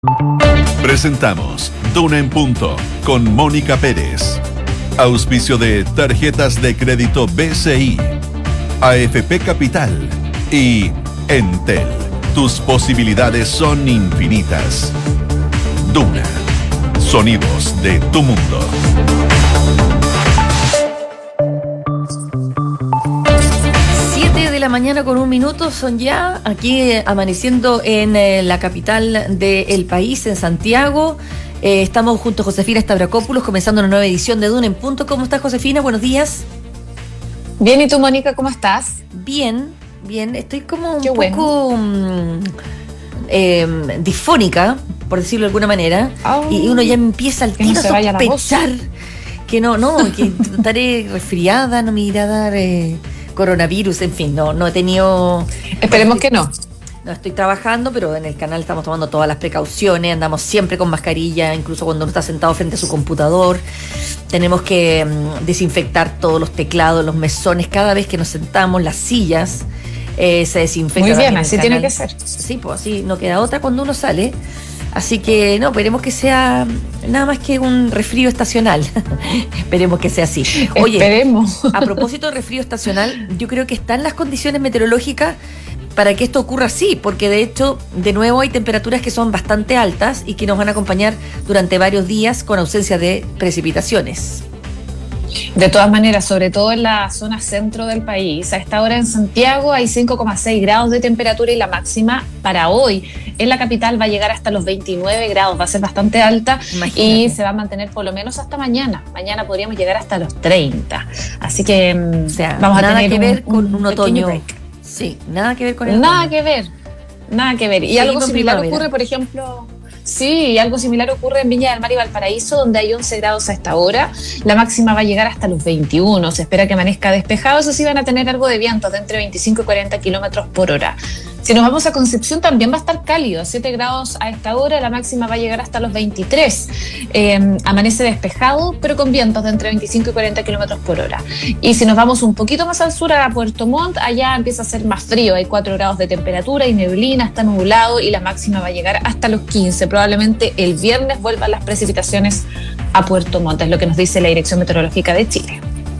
Presentamos Duna en Punto con Mónica Pérez. Auspicio de Tarjetas de Crédito BCI, AFP Capital y Entel. Tus posibilidades son infinitas. Duna. Sonidos de tu mundo. 7 de la mañana con 1 minuto son ya aquí amaneciendo en la capital del país, en Santiago. Estamos junto a Josefina Stavrakopoulos comenzando una nueva edición de Duna en Punto. ¿Cómo estás, Josefina? Buenos días. Bien, ¿y tú, Mónica, cómo estás? Bien, bien. Estoy como un poco disfónica, por decirlo de alguna manera. Y uno ya empieza al tiro a sospechar que que estaré resfriada, no me irá a dar coronavirus, en fin, no he tenido... Esperemos que no. No estoy trabajando, pero en el canal estamos tomando todas las precauciones, andamos siempre con mascarilla, incluso cuando uno está sentado frente a su computador. Tenemos que desinfectar todos los teclados, los mesones, cada vez que nos sentamos, las sillas se desinfectan. Muy bien, así tiene que ser. Sí, pues así no queda otra cuando uno sale. Así que esperemos que sea nada más que un resfrío estacional. Esperemos que sea así. Oye, esperemos. A propósito de resfrío estacional, yo creo que están las condiciones meteorológicas para que esto ocurra así, porque de hecho, de nuevo hay temperaturas que son bastante altas y que nos van a acompañar durante varios días con ausencia de precipitaciones. De todas maneras, sobre todo en la zona centro del país, a esta hora en Santiago hay 5,6 grados de temperatura y la máxima para hoy en la capital va a llegar hasta los 29 grados, va a ser bastante alta. Imagínate. Y se va a mantener por lo menos hasta mañana. Mañana podríamos llegar hasta los 30. Así que vamos a tener que ver con un otoño. Sí, nada que ver con el Nada que ver. Y algo similar ocurre, por ejemplo... Sí, algo similar ocurre en Viña del Mar y Valparaíso, donde hay 11 grados a esta hora. La máxima va a llegar hasta los 21. Se espera que amanezca despejado. Eso sí, van a tener algo de viento de entre 25 y 40 kilómetros por hora. Si nos vamos a Concepción, también va a estar cálido. 7 grados a esta hora. La máxima va a llegar hasta los 23. Amanece despejado, pero con vientos de entre 25 y 40 kilómetros por hora. Y si nos vamos un poquito más al sur, a Puerto Montt, allá empieza a ser más frío. Hay 4 grados de temperatura y neblina, está nublado y la máxima va a llegar hasta los 15. Probablemente el viernes vuelvan las precipitaciones a Puerto Montt, es lo que nos dice la Dirección Meteorológica de Chile.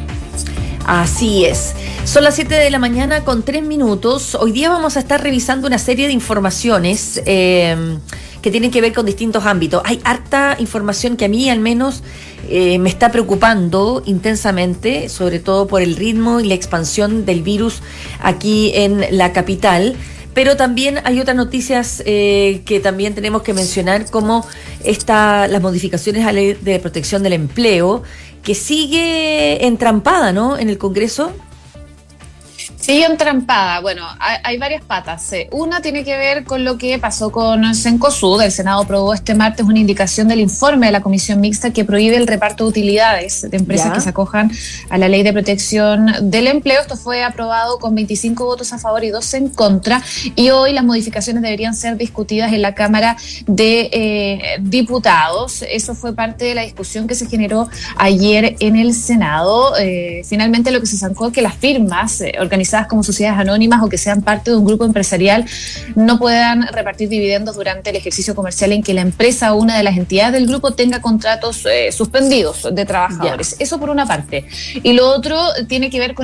Así es. Son las 7 de la mañana con 3 minutos. Hoy día vamos a estar revisando una serie de informaciones que tienen que ver con distintos ámbitos. Hay harta información que a mí al menos me está preocupando intensamente, sobre todo por el ritmo y la expansión del virus aquí en la capital. Pero también hay otras noticias que también tenemos que mencionar, como las modificaciones a la Ley de Protección del Empleo, que sigue entrampada, ¿no?, en el Congreso. Sigue entrampada. Bueno, hay varias patas. Una tiene que ver con lo que pasó con Cencosud. El Senado aprobó este martes una indicación del informe de la Comisión Mixta que prohíbe el reparto de utilidades de empresas que se acojan a la Ley de Protección del Empleo. Esto fue aprobado con 25 votos a favor y 2 en contra. Y hoy las modificaciones deberían ser discutidas en la Cámara de Diputados. Eso fue parte de la discusión que se generó ayer en el Senado. Finalmente lo que se zancó es que las firmas organizadas como sociedades anónimas o que sean parte de un grupo empresarial no puedan repartir dividendos durante el ejercicio comercial en que la empresa o una de las entidades del grupo tenga contratos suspendidos de trabajadores. Eso por una parte. Y lo otro tiene que ver con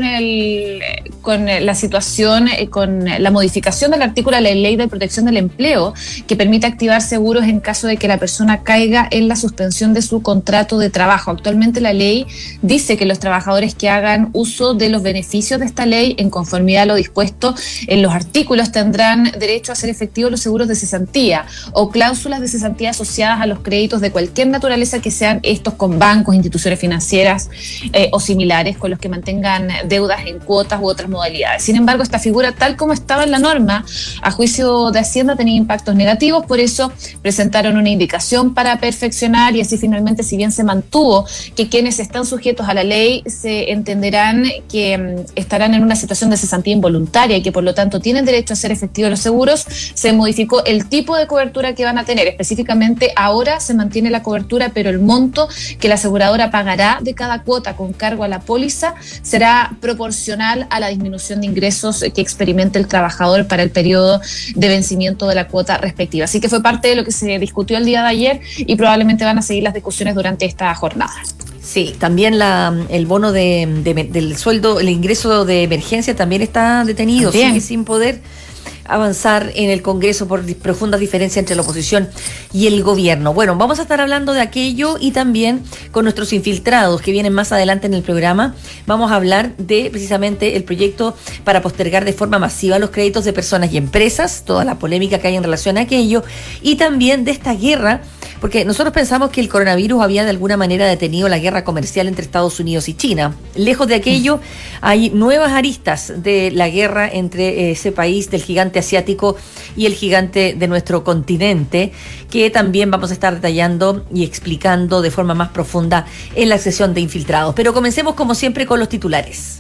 la situación, con la modificación del artículo de la Ley de Protección del Empleo que permite activar seguros en caso de que la persona caiga en la suspensión de su contrato de trabajo. Actualmente la ley dice que los trabajadores que hagan uso de los beneficios de esta ley en conformidad a lo dispuesto en los artículos tendrán derecho a hacer efectivos los seguros de cesantía o cláusulas de cesantía asociadas a los créditos de cualquier naturaleza que sean estos con bancos, instituciones financieras o similares con los que mantengan deudas en cuotas u otras modalidades. Sin embargo, esta figura, tal como estaba en la norma, a juicio de Hacienda tenía impactos negativos, por eso presentaron una indicación para perfeccionar y así finalmente, si bien se mantuvo que quienes están sujetos a la ley se entenderán que estarán en una situación situación de cesantía involuntaria y que por lo tanto tienen derecho a ser efectivos los seguros, se modificó el tipo de cobertura que van a tener. Específicamente ahora se mantiene la cobertura, pero el monto que la aseguradora pagará de cada cuota con cargo a la póliza será proporcional a la disminución de ingresos que experimente el trabajador para el periodo de vencimiento de la cuota respectiva. Así que fue parte de lo que se discutió el día de ayer y probablemente van a seguir las discusiones durante esta jornada. Sí, también el bono del sueldo, el ingreso de emergencia también está detenido, sigue sin poder avanzar en el Congreso por profundas diferencias entre la oposición y el gobierno. Bueno, vamos a estar hablando de aquello y también con nuestros infiltrados que vienen más adelante en el programa. Vamos a hablar de precisamente el proyecto para postergar de forma masiva los créditos de personas y empresas, toda la polémica que hay en relación a aquello, y también de esta guerra, porque nosotros pensamos que el coronavirus había de alguna manera detenido la guerra comercial entre Estados Unidos y China. Lejos de aquello, hay nuevas aristas de la guerra entre ese país del gigante asiático y el gigante de nuestro continente, que también vamos a estar detallando y explicando de forma más profunda en la sesión de infiltrados. Pero comencemos como siempre con los titulares.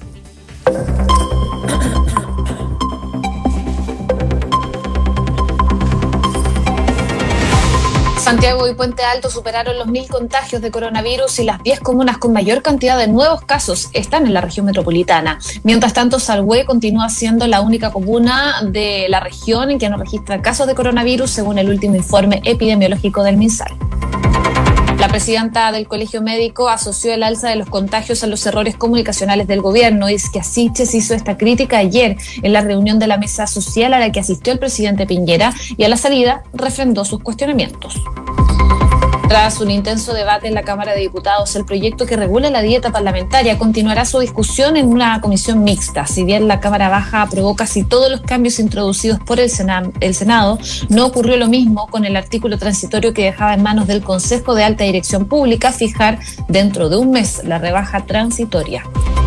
Santiago y Puente Alto superaron los 1.000 contagios de coronavirus y las 10 comunas con mayor cantidad de nuevos casos están en la región metropolitana. Mientras tanto, Salhué continúa siendo la única comuna de la región en que no registra casos de coronavirus, según el último informe epidemiológico del MinSal. La presidenta del Colegio Médico asoció el alza de los contagios a los errores comunicacionales del gobierno. Y es que Siches hizo esta crítica ayer en la reunión de la mesa social a la que asistió el presidente Piñera y a la salida refrendó sus cuestionamientos. Tras un intenso debate en la Cámara de Diputados, el proyecto que regula la dieta parlamentaria continuará su discusión en una comisión mixta. Si bien la Cámara Baja aprobó casi todos los cambios introducidos por el Senado, no ocurrió lo mismo con el artículo transitorio que dejaba en manos del Consejo de Alta Dirección Pública fijar dentro de un mes la rebaja transitoria.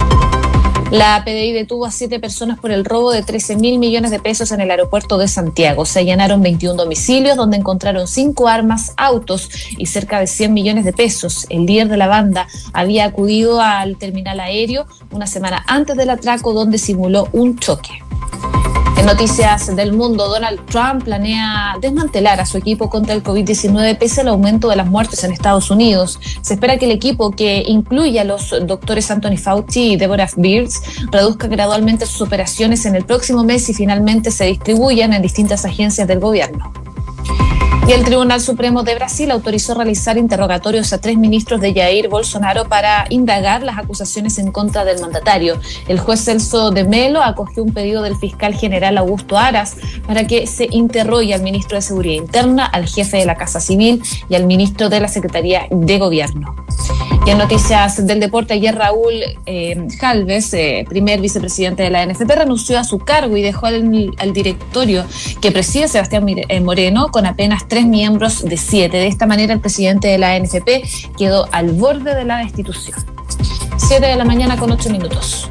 La PDI detuvo a 7 personas por el robo de 13.000 millones de pesos en el aeropuerto de Santiago. Se allanaron 21 domicilios donde encontraron 5 armas, autos y cerca de 100 millones de pesos. El líder de la banda había acudido al terminal aéreo una semana antes del atraco donde simuló un choque. En noticias del mundo, Donald Trump planea desmantelar a su equipo contra el COVID-19 pese al aumento de las muertes en Estados Unidos. Se espera que el equipo, que incluye a los doctores Anthony Fauci y Deborah Birx, reduzca gradualmente sus operaciones en el próximo mes y finalmente se distribuyan en distintas agencias del gobierno. Y el Tribunal Supremo de Brasil autorizó realizar interrogatorios a 3 ministros de Jair Bolsonaro para indagar las acusaciones en contra del mandatario. El juez Celso de Mello acogió un pedido del fiscal general Augusto Aras para que se interrogue al ministro de Seguridad Interna, al jefe de la Casa Civil y al ministro de la Secretaría de Gobierno. Y en noticias del deporte, ayer Raúl Jalves, primer vicepresidente de la NFP, renunció a su cargo y dejó al directorio que preside Sebastián Moreno con apenas 3 miembros de 7. De esta manera, el presidente de la NFP quedó al borde de la destitución. 7 de la mañana con 8 minutos.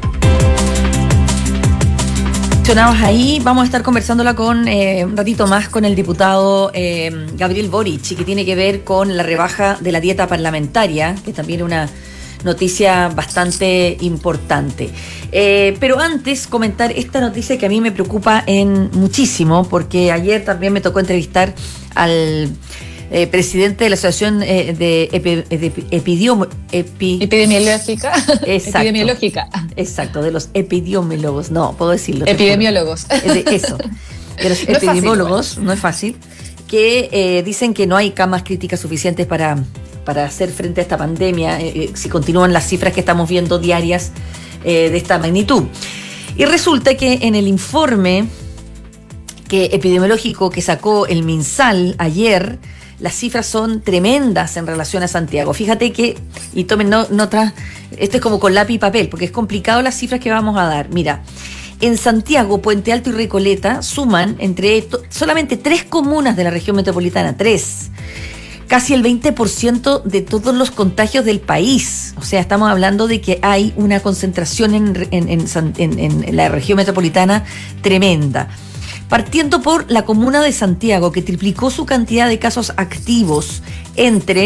Ahí vamos a estar conversándola un ratito más con el diputado Gabriel Boric, que tiene que ver con la rebaja de la dieta parlamentaria, que también es una noticia bastante importante. Pero antes comentar esta noticia que a mí me preocupa muchísimo, porque ayer también me tocó entrevistar al presidente de la Asociación de Epidemiológica. Exacto, de los epidemiólogos. No, puedo decirlo. Epidemiólogos. Eso, de los epidemiólogos, no es fácil, que dicen que no hay camas críticas suficientes para hacer frente a esta pandemia, si continúan las cifras que estamos viendo diarias de esta magnitud. Y resulta que en el informe epidemiológico que sacó el MinSal ayer, las cifras son tremendas en relación a Santiago. Fíjate que, y tomen nota, esto es como con lápiz y papel, porque es complicado las cifras que vamos a dar. Mira, en Santiago, Puente Alto y Recoleta suman solamente 3 comunas de la región metropolitana, 3, casi el 20% de todos los contagios del país. O sea, estamos hablando de que hay una concentración en la región metropolitana tremenda. Partiendo por la comuna de Santiago, que triplicó su cantidad de casos activos entre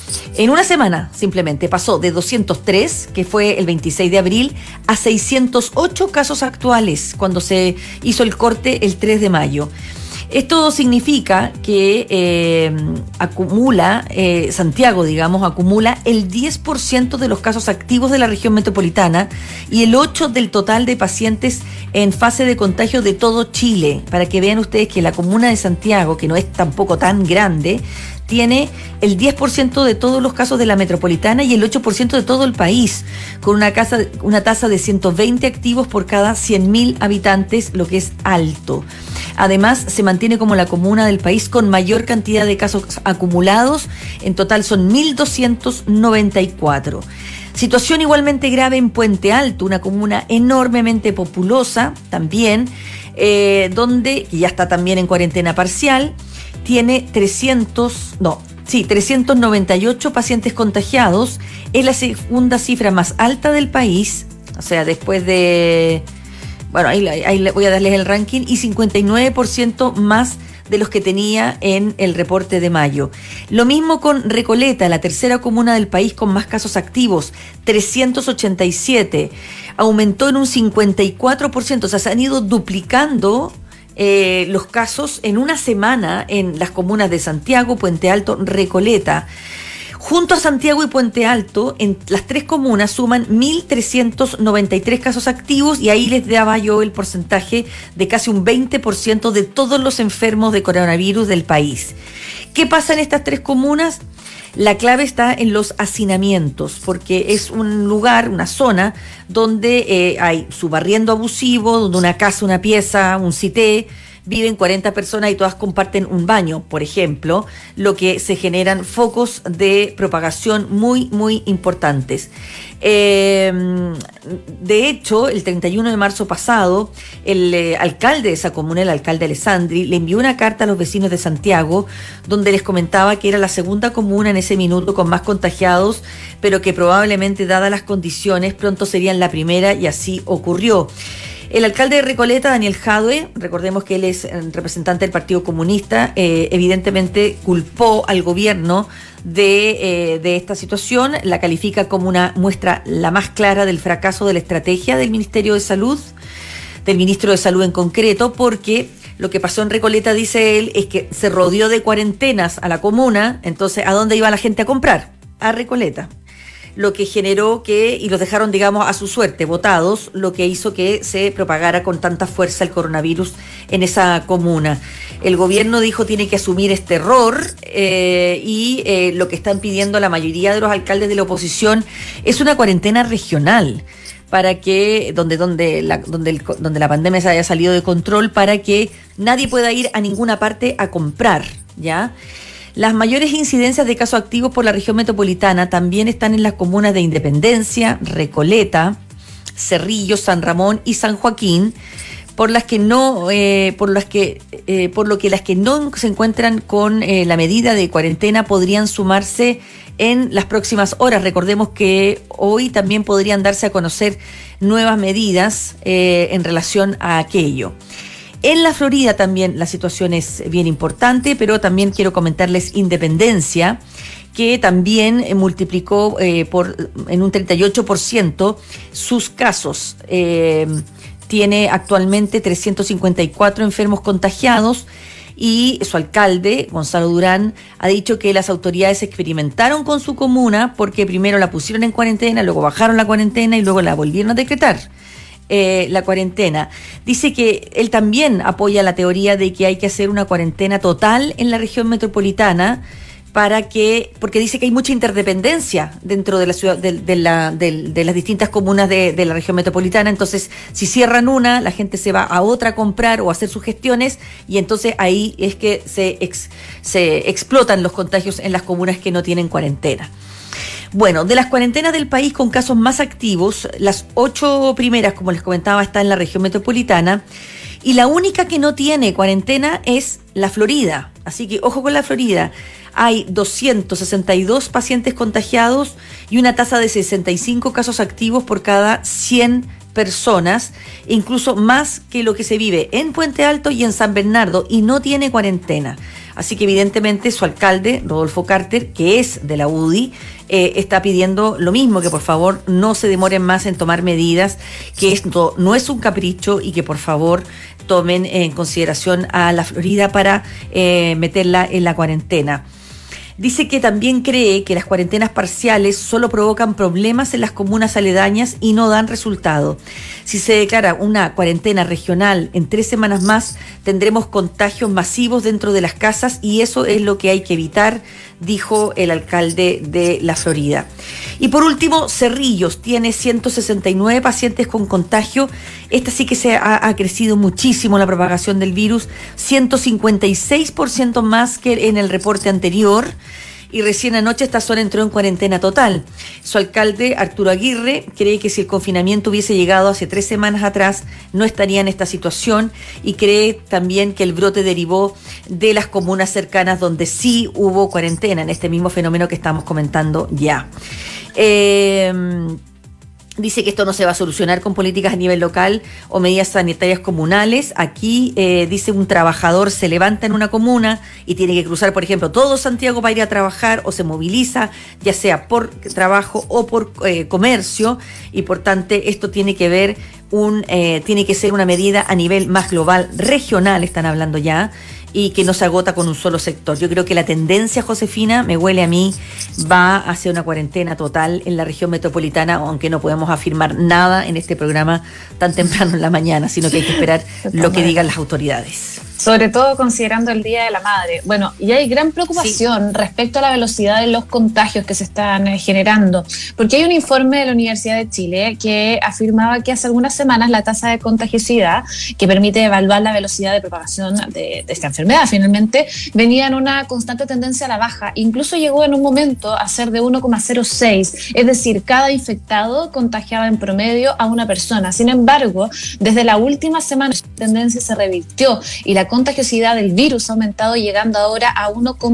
En una semana, simplemente, pasó de 203, que fue el 26 de abril, a 608 casos actuales, cuando se hizo el corte el 3 de mayo. Esto significa que Santiago, digamos, acumula el 10% de los casos activos de la región metropolitana y el 8% del total de pacientes en fase de contagio de todo Chile. Para que vean ustedes que la comuna de Santiago, que no es tampoco tan grande, tiene el 10% de todos los casos de la metropolitana y el 8% de todo el país, con una tasa de 120 activos por cada 100.000 habitantes, lo que es alto. Además, se mantiene como la comuna del país con mayor cantidad de casos acumulados. En total son 1.294. Situación igualmente grave en Puente Alto, una comuna enormemente populosa también, donde ya está también en cuarentena parcial. Tiene 398 pacientes contagiados. Es la segunda cifra más alta del país, o sea, después de... Bueno, ahí voy a darles el ranking, y 59% más de los que tenía en el reporte de mayo. Lo mismo con Recoleta, la tercera comuna del país con más casos activos, 387. Aumentó en un 54%, o sea, se han ido duplicando los casos en una semana en las comunas de Santiago, Puente Alto, Recoleta. Junto a Santiago y Puente Alto, en las tres comunas suman 1.393 casos activos, y ahí les daba yo el porcentaje de casi un 20% de todos los enfermos de coronavirus del país. ¿Qué pasa en estas tres comunas? La clave está en los hacinamientos, porque es un lugar, una zona, donde hay subarriendo abusivo, donde una casa, una pieza, un cité, viven 40 personas y todas comparten un baño, por ejemplo, lo que se generan focos de propagación muy, muy importantes. De hecho, el 31 de marzo pasado, el alcalde de esa comuna, el alcalde Alessandri, le envió una carta a los vecinos de Santiago, donde les comentaba que era la segunda comuna en ese minuto con más contagiados, pero que probablemente, dadas las condiciones, pronto serían la primera, y así ocurrió. El alcalde de Recoleta, Daniel Jadue, recordemos que él es representante del Partido Comunista, evidentemente culpó al gobierno de esta situación, la califica como una muestra la más clara del fracaso de la estrategia del Ministerio de Salud, del ministro de Salud en concreto, porque lo que pasó en Recoleta, dice él, es que se rodeó de cuarentenas a la comuna. Entonces, ¿a dónde iba la gente a comprar? A Recoleta. Lo que generó y los dejaron, digamos, a su suerte, botados, lo que hizo que se propagara con tanta fuerza el coronavirus en esa comuna. El gobierno dijo tiene que asumir este error, y lo que están pidiendo la mayoría de los alcaldes de la oposición es una cuarentena regional, para que donde la pandemia se haya salido de control, para que nadie pueda ir a ninguna parte a comprar, ¿ya? Las mayores incidencias de casos activos por la región metropolitana también están en las comunas de Independencia, Recoleta, Cerrillo, San Ramón y San Joaquín, por lo que las que no se encuentran con la medida de cuarentena podrían sumarse en las próximas horas. Recordemos que hoy también podrían darse a conocer nuevas medidas en relación a aquello. En la Florida también la situación es bien importante, pero también quiero comentarles Independencia, que también multiplicó en un 38% sus casos. Tiene actualmente 354 enfermos contagiados, y su alcalde, Gonzalo Durán, ha dicho que las autoridades experimentaron con su comuna, porque primero la pusieron en cuarentena, luego bajaron la cuarentena y luego la volvieron a decretar. La cuarentena. Dice que él también apoya la teoría de que hay que hacer una cuarentena total en la región metropolitana, porque dice que hay mucha interdependencia dentro de la ciudad, de las distintas comunas de la región metropolitana. Entonces, si cierran una, la gente se va a otra a comprar o a hacer sus gestiones, y entonces ahí es que se explotan los contagios en las comunas que no tienen cuarentena. Bueno, de las cuarentenas del país con casos más activos, las 8 primeras, como les comentaba, están en la región metropolitana, y la única que no tiene cuarentena es la Florida. Así que ojo con la Florida. Hay 262 pacientes contagiados y una tasa de 65 casos activos por cada 100 personas, incluso más que lo que se vive en Puente Alto y en San Bernardo, y no tiene cuarentena. Así que evidentemente su alcalde, Rodolfo Carter, que es de la UDI, está pidiendo lo mismo, que por favor no se demoren más en tomar medidas, que esto no es un capricho y que por favor tomen en consideración a la Florida para meterla en la cuarentena. Dice que también cree que las cuarentenas parciales solo provocan problemas en las comunas aledañas y no dan resultado. Si se declara una cuarentena regional en 3 semanas más, tendremos contagios masivos dentro de las casas y eso es lo que hay que evitar, dijo el alcalde de la Florida. Y por último, Cerrillos tiene 169 pacientes con contagio. Esta sí que ha crecido muchísimo la propagación del virus, 156% más que en el reporte anterior. Y recién anoche esta zona entró en cuarentena total. Su alcalde, Arturo Aguirre, cree que si el confinamiento hubiese llegado hace 3 semanas atrás, no estaría en esta situación, y cree también que el brote derivó de las comunas cercanas donde sí hubo cuarentena, en este mismo fenómeno que estamos comentando ya. Dice que esto no se va a solucionar con políticas a nivel local o medidas sanitarias comunales. Aquí, dice, un trabajador se levanta en una comuna y tiene que cruzar, por ejemplo, todo Santiago para ir a trabajar, o se moviliza, ya sea por trabajo o por comercio, y por tanto esto tiene que ver tiene que ser una medida a nivel más global, regional, están hablando ya, y que no se agota con un solo sector. Yo creo que la tendencia, Josefina, me huele a mí, va hacia una cuarentena total en la región metropolitana, aunque no podemos afirmar nada en este programa tan temprano en la mañana, sino que hay que esperar lo que digan las autoridades. Sobre todo considerando el Día de la Madre. Bueno, y hay gran preocupación respecto a la velocidad de los contagios que se están generando, porque hay un informe de la Universidad de Chile que afirmaba que hace algunas semanas la tasa de contagiosidad, que permite evaluar la velocidad de propagación de esta enfermedad, finalmente venía en una constante tendencia a la baja. Incluso llegó en un momento a ser de 1,06, es decir, cada infectado contagiaba en promedio a una persona. Sin embargo, desde la última semana la tendencia se revirtió y la contagiosidad del virus ha aumentado, llegando ahora a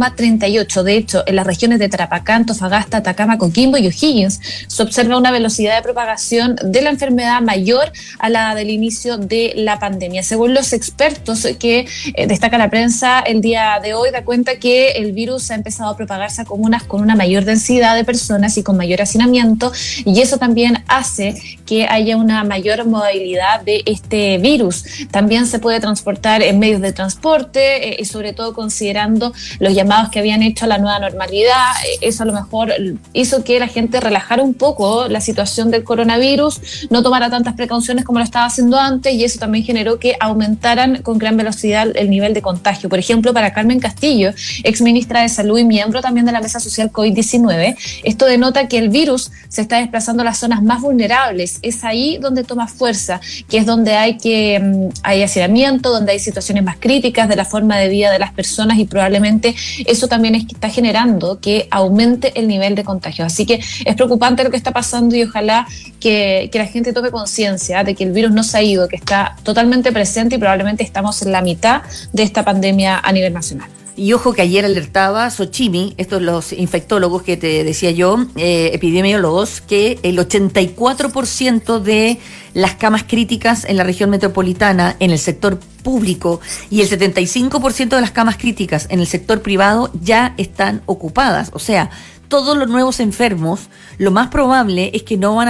1,38. De hecho, en las regiones de Tarapacá, Antofagasta, Atacama, Coquimbo y O'Higgins se observa una velocidad de propagación de la enfermedad mayor a la del inicio de la pandemia. Según los expertos que destaca la prensa el día de hoy, da cuenta que el virus ha empezado a propagarse a comunas con una mayor densidad de personas y con mayor hacinamiento, y eso también hace que haya una mayor movilidad de este virus. También se puede transportar en medios de transporte, y sobre todo considerando los llamados que habían hecho a la nueva normalidad. Eso a lo mejor hizo que la gente relajara un poco la situación del coronavirus, no tomara tantas precauciones como lo estaba haciendo antes, y eso también generó que aumentaran con gran velocidad el nivel de contagio. Por ejemplo, para Carmen Castillo, exministra de Salud y miembro también de la Mesa Social COVID-19, esto denota que el virus se está desplazando a las zonas más vulnerables. Es ahí donde toma fuerza, que es donde hay hacinamiento, donde hay situaciones más críticas de la forma de vida de las personas, y probablemente eso también está generando que aumente el nivel de contagio. Así que es preocupante lo que está pasando, y ojalá que la gente tome conciencia de que el virus no se ha ido, que está totalmente presente, y probablemente estamos en la mitad de esta pandemia a nivel nacional. Y ojo que ayer alertaba Xochimmi, estos los infectólogos que te decía yo, epidemiólogos, que el 84% de las camas críticas en la región metropolitana en el sector público y el 75% de las camas críticas en el sector privado ya están ocupadas. O sea, todos los nuevos enfermos, lo más probable es que no van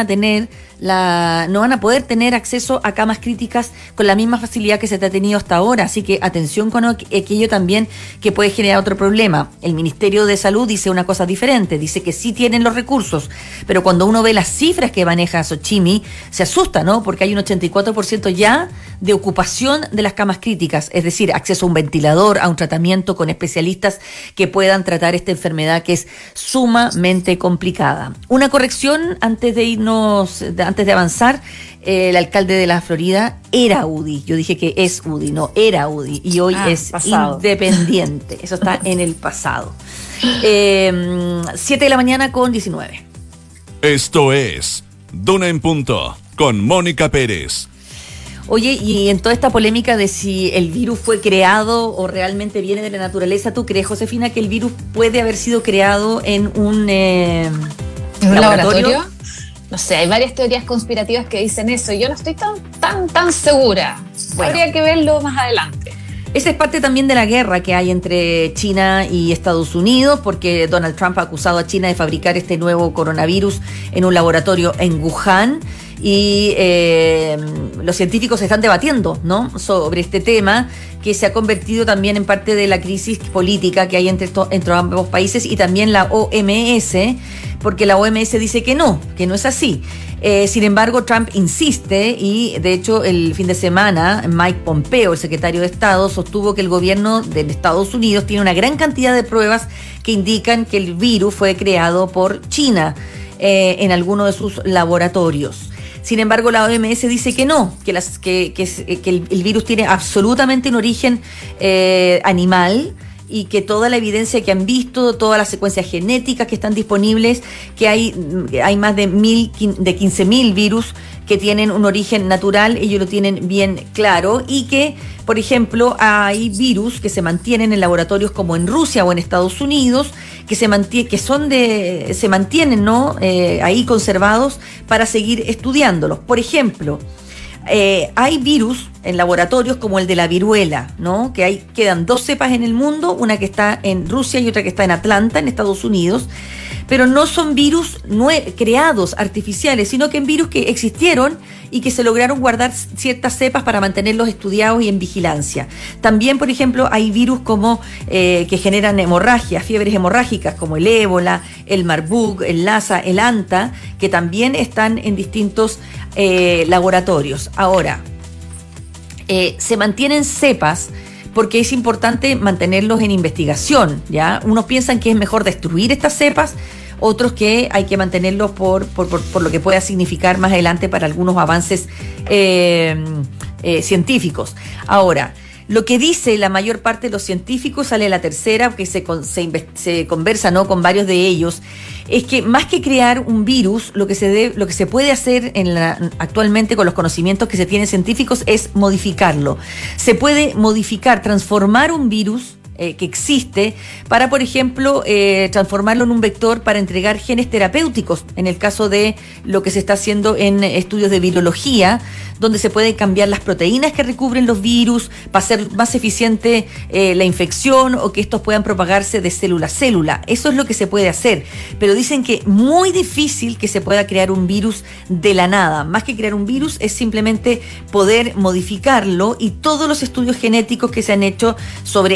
a poder tener acceso a camas críticas con la misma facilidad que se te ha tenido hasta ahora. Así que atención con aquello también que puede generar otro problema. El Ministerio de Salud dice una cosa diferente, dice que sí tienen los recursos, pero cuando uno ve las cifras que maneja Xochimmi, se asusta, ¿no? Porque hay un 84% ya de ocupación de las camas críticas, es decir, acceso a un ventilador, a un tratamiento con especialistas que puedan tratar esta enfermedad que es sumamente complicada. Una corrección antes de avanzar. El alcalde de la Florida era UDI. Yo dije que es UDI, no era UDI. Y hoy es pasado. Independiente. Eso está en el pasado. 7 de la mañana con 19. Esto es Duna en Punto con Mónica Pérez. Oye, y en toda esta polémica de si el virus fue creado o realmente viene de la naturaleza, ¿tú crees, Josefina, que el virus puede haber sido creado en un laboratorio? No sé, hay varias teorías conspirativas que dicen eso y yo no estoy tan segura. Bueno, habría que verlo más adelante. Esa es parte también de la guerra que hay entre China y Estados Unidos, porque Donald Trump ha acusado a China de fabricar este nuevo coronavirus en un laboratorio en Wuhan. Y los científicos están debatiendo, ¿no?, sobre este tema, que se ha convertido también en parte de la crisis política que hay entre ambos países, y también la OMS, porque la OMS dice que no es así. Sin embargo, Trump insiste, y de hecho el fin de semana Mike Pompeo, el secretario de Estado, sostuvo que el gobierno de Estados Unidos tiene una gran cantidad de pruebas que indican que el virus fue creado por China en alguno de sus laboratorios. Sin embargo, la OMS dice que no, que el virus tiene absolutamente un origen animal, y que toda la evidencia que han visto, todas las secuencias genéticas que están disponibles, que hay más de 15.000 virus que tienen un origen natural, ellos lo tienen bien claro, y que, por ejemplo, hay virus que se mantienen en laboratorios como en Rusia o en Estados Unidos, que se mantienen, ¿no?, ahí conservados para seguir estudiándolos. Por ejemplo, hay virus en laboratorios como el de la viruela, ¿no?, que quedan 2 cepas en el mundo, una que está en Rusia y otra que está en Atlanta, en Estados Unidos, pero no son virus creados, artificiales, sino que en virus que existieron y que se lograron guardar ciertas cepas para mantenerlos estudiados y en vigilancia. También, por ejemplo, hay virus como que generan hemorragias, fiebres hemorrágicas, como el ébola, el Marburg, el Lassa, el Anta, que también están en distintos laboratorios. Ahora, se mantienen cepas porque es importante mantenerlos en investigación, ¿ya? Unos piensan que es mejor destruir estas cepas, otros que hay que mantenerlos por lo que pueda significar más adelante para algunos avances científicos. Ahora, lo que dice la mayor parte de los científicos, sale la tercera, que se conversa, ¿no?, con varios de ellos, es que más que crear un virus, lo que se puede hacer actualmente con los conocimientos que se tienen científicos es modificarlo. Se puede modificar, transformar un virus que existe para, por ejemplo, transformarlo en un vector para entregar genes terapéuticos, en el caso de lo que se está haciendo en estudios de virología, donde se pueden cambiar las proteínas que recubren los virus para hacer más eficiente la infección, o que estos puedan propagarse de célula a célula. Eso es lo que se puede hacer, pero dicen que muy difícil que se pueda crear un virus de la nada. Más que crear un virus es simplemente poder modificarlo, y todos los estudios genéticos que se han hecho sobre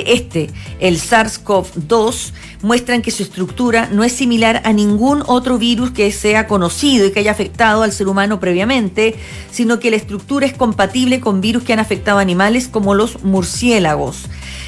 el SARS-CoV-2, muestran que su estructura no es similar a ningún otro virus que sea conocido y que haya afectado al ser humano previamente, sino que la estructura es compatible con virus que han afectado a animales como los murciélagos,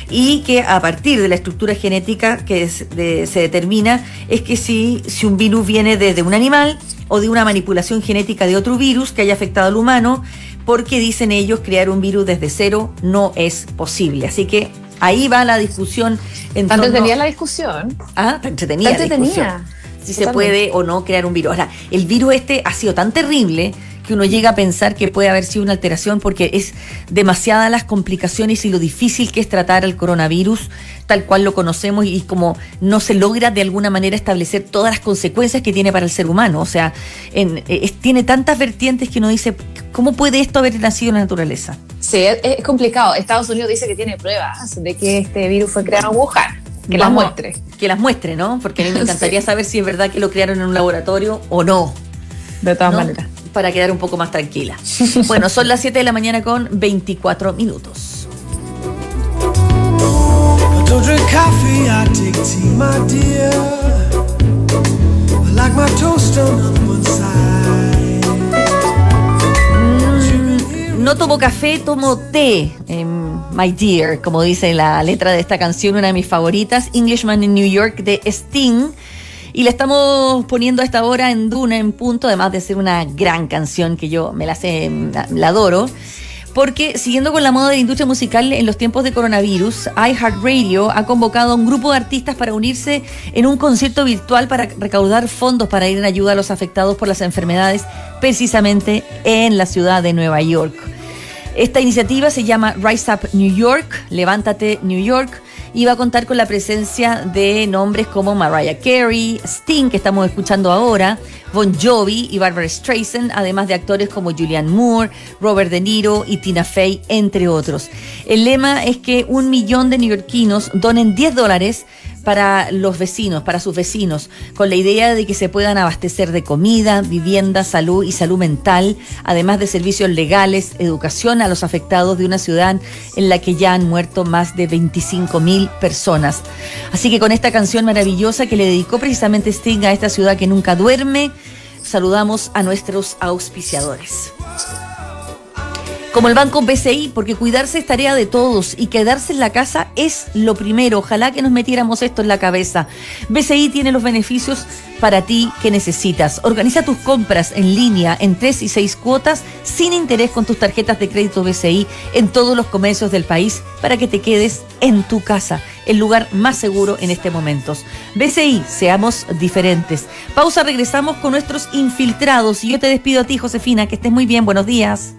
y que a partir de la estructura genética que se determina es que si un virus viene desde un animal o de una manipulación genética de otro virus que haya afectado al humano, porque dicen ellos, crear un virus desde cero no es posible. Así que ahí va la discusión. Entretenida la discusión. Entretenida la discusión. Si se puede o no crear un virus. Ahora, el virus ha sido tan terrible que uno llega a pensar que puede haber sido una alteración, porque es demasiadas las complicaciones y lo difícil que es tratar al coronavirus tal cual lo conocemos, y como no se logra de alguna manera establecer todas las consecuencias que tiene para el ser humano. O sea, tiene tantas vertientes que uno dice, ¿cómo puede esto haber nacido en la naturaleza? Sí, es complicado. Estados Unidos dice que tiene pruebas de que este virus fue creado en Wuhan. Que las muestre. Que las muestre, ¿no? Porque a mí me encantaría saber si es verdad que lo crearon en un laboratorio o no. De todas maneras. Para quedar un poco más tranquila. Bueno, son las 7 de la mañana con 24 minutos. Don't drink coffee, I take tea, my dear. I like my toast on one side. No tomo café, tomo té, my dear, como dice la letra de esta canción, una de mis favoritas, Englishman in New York, de Sting. Y la estamos poniendo a esta hora en Duna en Punto, además de ser una gran canción que yo me la sé, la adoro. Porque siguiendo con la moda de la industria musical en los tiempos de coronavirus, iHeartRadio ha convocado a un grupo de artistas para unirse en un concierto virtual para recaudar fondos para ir en ayuda a los afectados por las enfermedades, precisamente en la ciudad de Nueva York. Esta iniciativa se llama Rise Up New York, Levántate New York, y va a contar con la presencia de nombres como Mariah Carey, Sting, que estamos escuchando ahora, Bon Jovi y Barbra Streisand, además de actores como Julianne Moore, Robert De Niro y Tina Fey, entre otros. El lema es que 1 millón de neoyorquinos donen $10 para los vecinos, para sus vecinos, con la idea de que se puedan abastecer de comida, vivienda, salud y salud mental, además de servicios legales, educación a los afectados de una ciudad en la que ya han muerto más de 25.000 personas. Así que con esta canción maravillosa que le dedicó precisamente Sting a esta ciudad que nunca duerme, saludamos a nuestros auspiciadores. Como el Banco BCI, porque cuidarse es tarea de todos y quedarse en la casa es lo primero. Ojalá que nos metiéramos esto en la cabeza. BCI tiene los beneficios para ti que necesitas. Organiza tus compras en línea en 3 y 6 cuotas sin interés con tus tarjetas de crédito BCI en todos los comercios del país para que te quedes en tu casa, el lugar más seguro en este momento. BCI, seamos diferentes. Pausa, regresamos con nuestros infiltrados y yo te despido a ti, Josefina, que estés muy bien. Buenos días.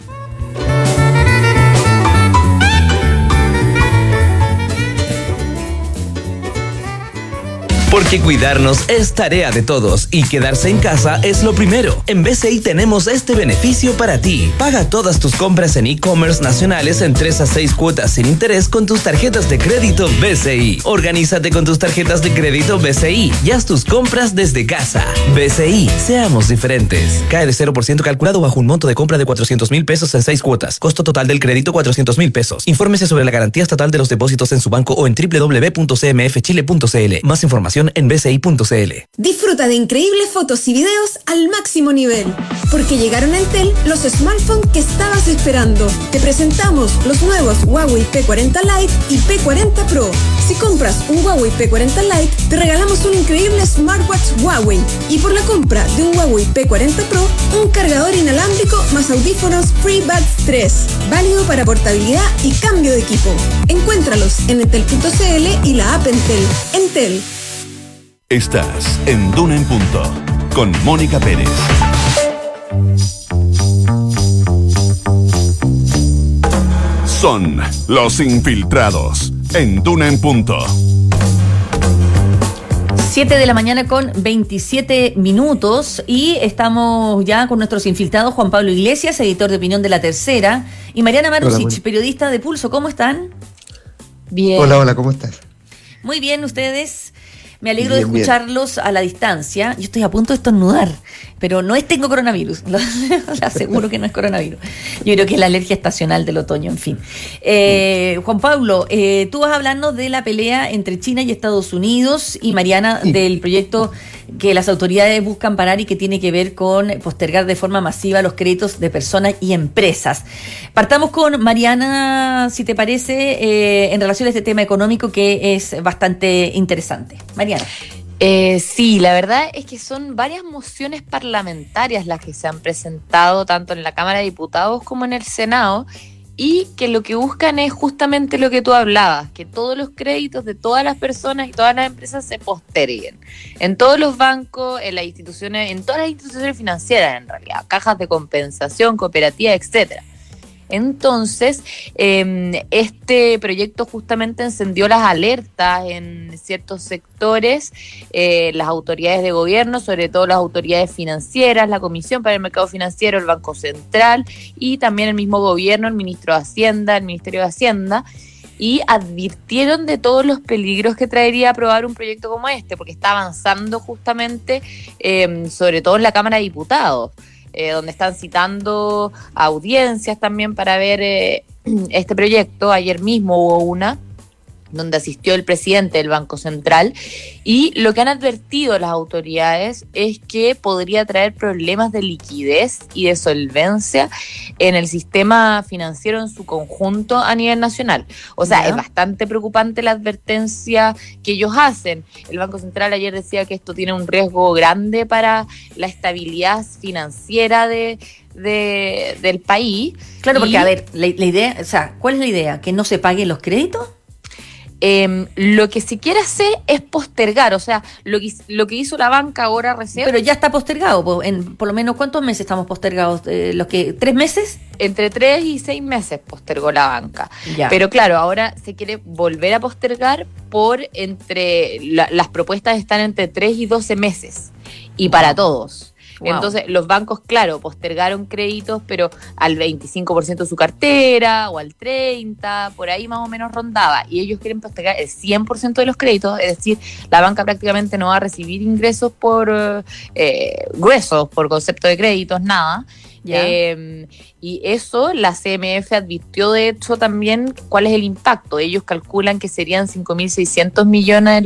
Porque cuidarnos es tarea de todos y quedarse en casa es lo primero. En BCI tenemos este beneficio para ti. Paga todas tus compras en e-commerce nacionales en 3 a 6 cuotas sin interés con tus tarjetas de crédito BCI. Organízate con tus tarjetas de crédito BCI y haz tus compras desde casa. BCI, seamos diferentes. Cae de 0% calculado bajo un monto de compra de 400,000 pesos en 6 cuotas. Costo total del crédito 400,000 pesos. Infórmese sobre la garantía estatal de los depósitos en su banco o en www.cmfchile.cl. Más información en bci.cl. Disfruta de increíbles fotos y videos al máximo nivel, porque llegaron a Entel los smartphones que estabas esperando. Te presentamos los nuevos Huawei P40 Lite y P40 Pro. Si compras un Huawei P40 Lite, te regalamos un increíble smartwatch Huawei, y por la compra de un Huawei P40 Pro, un cargador inalámbrico más audífonos FreeBuds 3, válido para portabilidad y cambio de equipo. Encuéntralos en entel.cl y la app Entel. Entel. Estás en Duna en Punto, con Mónica Pérez. Son los infiltrados, en Duna en Punto. 7 de la mañana con 27 minutos y estamos ya con nuestros infiltrados, Juan Pablo Iglesias, editor de opinión de La Tercera, y Mariana Marusic, periodista de Pulso. ¿Cómo están? Bien. Hola, ¿cómo estás? Muy bien, ¿ustedes? Me alegro de escucharlos a la distancia. Yo estoy a punto de estornudar, pero no tengo coronavirus. Le aseguro que no es coronavirus. Yo creo que es la alergia estacional del otoño, en fin. Juan Pablo, tú vas a hablarnos de la pelea entre China y Estados Unidos, y Mariana del proyecto que las autoridades buscan parar y que tiene que ver con postergar de forma masiva los créditos de personas y empresas. Partamos con Mariana, si te parece, en relación a este tema económico que es bastante interesante. Mariana. Sí, la verdad es que son varias mociones parlamentarias las que se han presentado tanto en la Cámara de Diputados como en el Senado, y que lo que buscan es justamente lo que tú hablabas, que todos los créditos de todas las personas y todas las empresas se posterguen. En todos los bancos, en las instituciones, en todas las instituciones financieras en realidad, cajas de compensación, cooperativas, etcétera. Entonces, este proyecto justamente encendió las alertas en ciertos sectores, las autoridades de gobierno, sobre todo las autoridades financieras, la Comisión para el Mercado Financiero, el Banco Central y también el mismo gobierno, el ministro de Hacienda, el Ministerio de Hacienda, y advirtieron de todos los peligros que traería aprobar un proyecto como este, porque está avanzando justamente, sobre todo en la Cámara de Diputados. Donde están citando audiencias también para ver este proyecto. Ayer mismo hubo una donde asistió el presidente del Banco Central, y lo que han advertido las autoridades es que podría traer problemas de liquidez y de solvencia en el sistema financiero en su conjunto a nivel nacional. O sea, es bastante preocupante la advertencia que ellos hacen. El Banco Central ayer decía que esto tiene un riesgo grande para la estabilidad financiera del país. Claro, porque a ver, la idea, o sea, ¿cuál es la idea? ¿Que no se paguen los créditos? Lo que se quiere hacer es postergar, o sea, lo que hizo la banca ahora recién. Pero ya está postergado, por lo menos ¿cuántos meses estamos postergados? ¿3 meses? Entre 3 y 6 meses postergó la banca. Ya. Pero claro, ahora se quiere volver a postergar las propuestas están entre 3 y 12 meses. Y para todos. Wow. Entonces, los bancos, claro, postergaron créditos, pero al 25% de su cartera o al 30%, por ahí más o menos rondaba. Y ellos quieren postergar el 100% de los créditos, es decir, la banca prácticamente no va a recibir ingresos por gruesos, por concepto de créditos, nada. Y eso la CMF advirtió de hecho también cuál es el impacto. Ellos calculan que serían 5.600 millones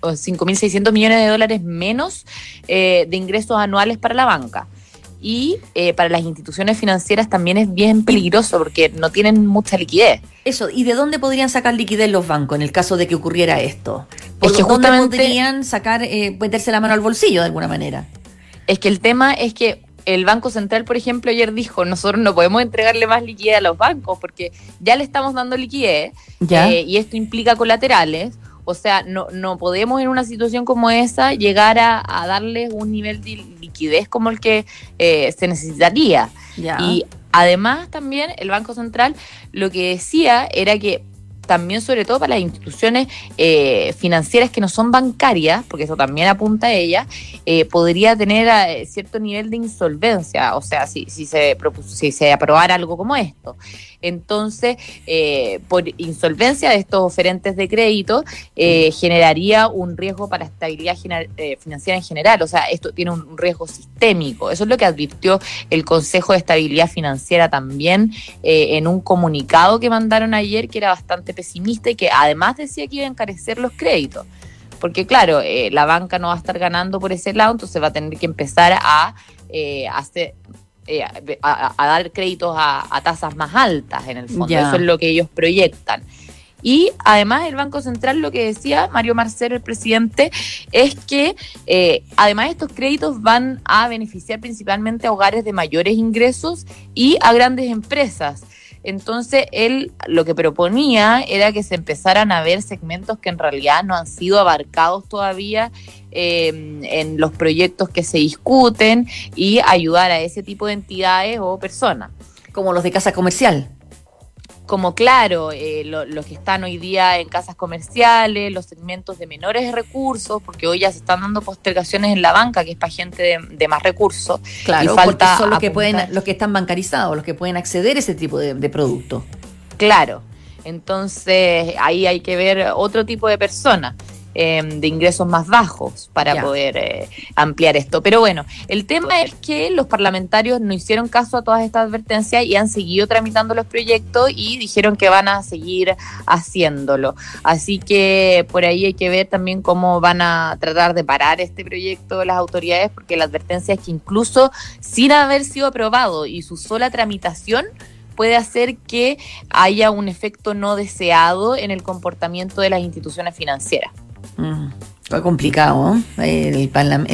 de dólares menos de ingresos anuales para la banca. Y para las instituciones financieras también es bien peligroso porque no tienen mucha liquidez. Eso, ¿y de dónde podrían sacar liquidez los bancos en el caso de que ocurriera esto? Es que justamente podrían meterse la mano al bolsillo de alguna manera. Es que el tema es que el Banco Central, por ejemplo, ayer dijo, nosotros no podemos entregarle más liquidez a los bancos porque ya le estamos dando liquidez y esto implica colaterales. O sea, no podemos en una situación como esa llegar a darles un nivel de liquidez como el que se necesitaría. Ya. Y además también el Banco Central lo que decía era que también sobre todo para las instituciones financieras que no son bancarias, porque eso también apunta a ella, podría tener cierto nivel de insolvencia, o sea, si se aprobara algo como esto. Entonces, por insolvencia de estos oferentes de crédito, generaría un riesgo para la estabilidad financiera en general. O sea, esto tiene un riesgo sistémico. Eso es lo que advirtió el Consejo de Estabilidad Financiera también en un comunicado que mandaron ayer, que era bastante pesimista y que además decía que iba a encarecer los créditos. Porque, claro, la banca no va a estar ganando por ese lado, entonces va a tener que empezar a dar créditos a tasas más altas en el fondo. Eso es lo que ellos proyectan. Y además el Banco Central lo que decía Mario Marcel, el presidente, es que además estos créditos van a beneficiar principalmente a hogares de mayores ingresos y a grandes empresas. Entonces, él lo que proponía era que se empezaran a ver segmentos que en realidad no han sido abarcados todavía en los proyectos que se discuten y ayudar a ese tipo de entidades o personas. Como los de casa comercial. Como claro, los que están hoy día en casas comerciales, los segmentos de menores recursos, porque hoy ya se están dando postergaciones en la banca, que es para gente de más recursos. Claro, y porque son los que están bancarizados, los que pueden acceder a ese tipo de producto. Claro, entonces ahí hay que ver otro tipo de personas. De ingresos más bajos para poder ampliar esto. Pero bueno, el tema es que los parlamentarios no hicieron caso a todas estas advertencias y han seguido tramitando los proyectos y dijeron que van a seguir haciéndolo. Así que por ahí hay que ver también cómo van a tratar de parar este proyecto las autoridades, porque la advertencia es que incluso sin haber sido aprobado y su sola tramitación puede hacer que haya un efecto no deseado en el comportamiento de las instituciones financieras. Está complicado, ¿eh?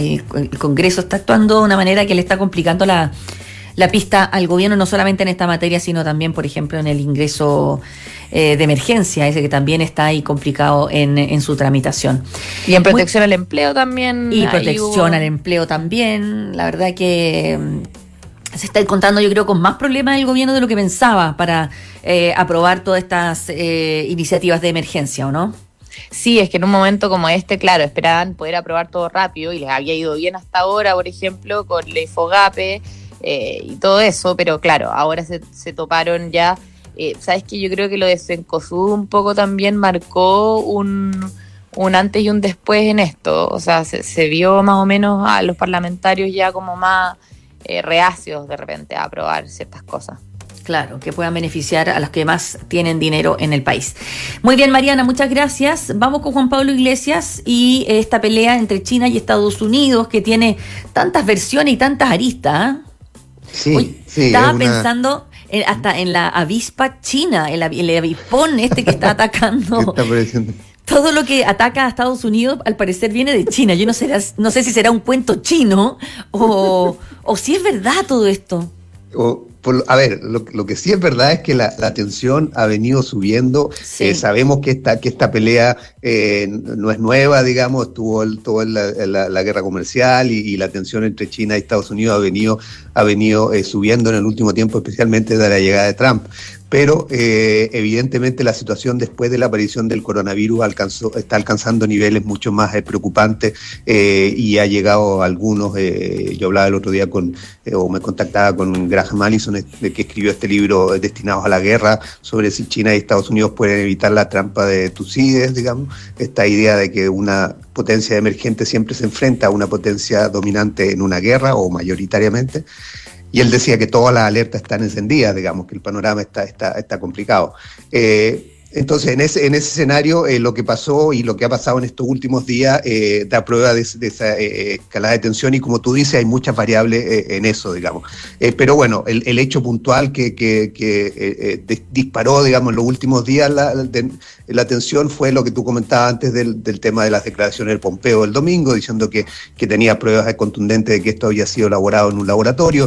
El Congreso está actuando de una manera que le está complicando la pista al gobierno, no solamente en esta materia, sino también, por ejemplo, en el ingreso de emergencia, ese que también está ahí complicado en su tramitación. Y en protección al empleo también. Y protección al empleo también. La verdad que se está encontrando, yo creo, con más problemas el gobierno de lo que pensaba para aprobar todas estas iniciativas de emergencia, ¿o no? Sí, es que en un momento como este, claro, esperaban poder aprobar todo rápido y les había ido bien hasta ahora, por ejemplo, con la Fogape y todo eso, pero claro, ahora se toparon ya. ¿Sabes qué? Yo creo que lo de Cencosud un poco también marcó un antes y un después en esto. O sea, se vio más o menos a los parlamentarios ya como más reacios de repente a aprobar ciertas cosas. Claro, que puedan beneficiar a los que más tienen dinero en el país. Muy bien, Mariana, muchas gracias. Vamos con Juan Pablo Iglesias y esta pelea entre China y Estados Unidos que tiene tantas versiones y tantas aristas. Sí, Hoy, sí. Estaba pensando hasta en la avispa china, el avispón que está atacando. ¿Qué está apareciendo? Todo lo que ataca a Estados Unidos al parecer viene de China. Yo no sé si será un cuento chino o si es verdad todo esto. A ver, lo que sí es verdad es que la tensión ha venido subiendo. Sí. Sabemos que esta pelea no es nueva, digamos, estuvo la guerra comercial y la tensión entre China y Estados Unidos ha venido subiendo en el último tiempo, especialmente desde la llegada de Trump. Pero evidentemente la situación después de la aparición del coronavirus está alcanzando niveles mucho más preocupantes y ha llegado a algunos. Yo hablaba el otro día o me contactaba con Graham Allison, que escribió este libro Destinados a la Guerra, sobre si China y Estados Unidos pueden evitar la trampa de Tucídides, digamos, esta idea de que una potencia emergente siempre se enfrenta a una potencia dominante en una guerra, o mayoritariamente. Y él decía que todas las alertas están encendidas, digamos, que el panorama está complicado. Entonces, en ese escenario, lo que pasó y lo que ha pasado en estos últimos días da prueba de esa escalada de tensión, y como tú dices, hay muchas variables en eso, digamos. Pero bueno, el hecho puntual que disparó, digamos, en los últimos días la tensión fue lo que tú comentabas antes del tema de las declaraciones del Pompeo el domingo, diciendo que tenía pruebas contundentes de que esto había sido elaborado en un laboratorio.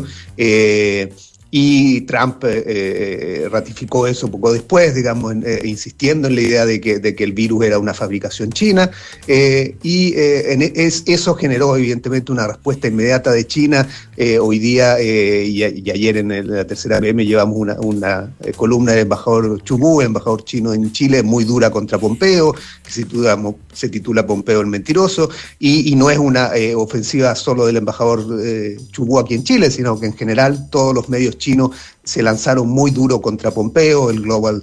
Y Trump ratificó eso poco después, digamos, insistiendo en la idea de que el virus era una fabricación china, eso generó evidentemente una respuesta inmediata de China. Hoy día y ayer en la tercera PM llevamos una columna del embajador Chu Bu, embajador chino en Chile, muy dura contra Pompeo, que se titula Pompeo el mentiroso, y no es una ofensiva solo del embajador Chu Bu aquí en Chile, sino que en general todos los medios chinos se lanzaron muy duro contra Pompeo. El Global,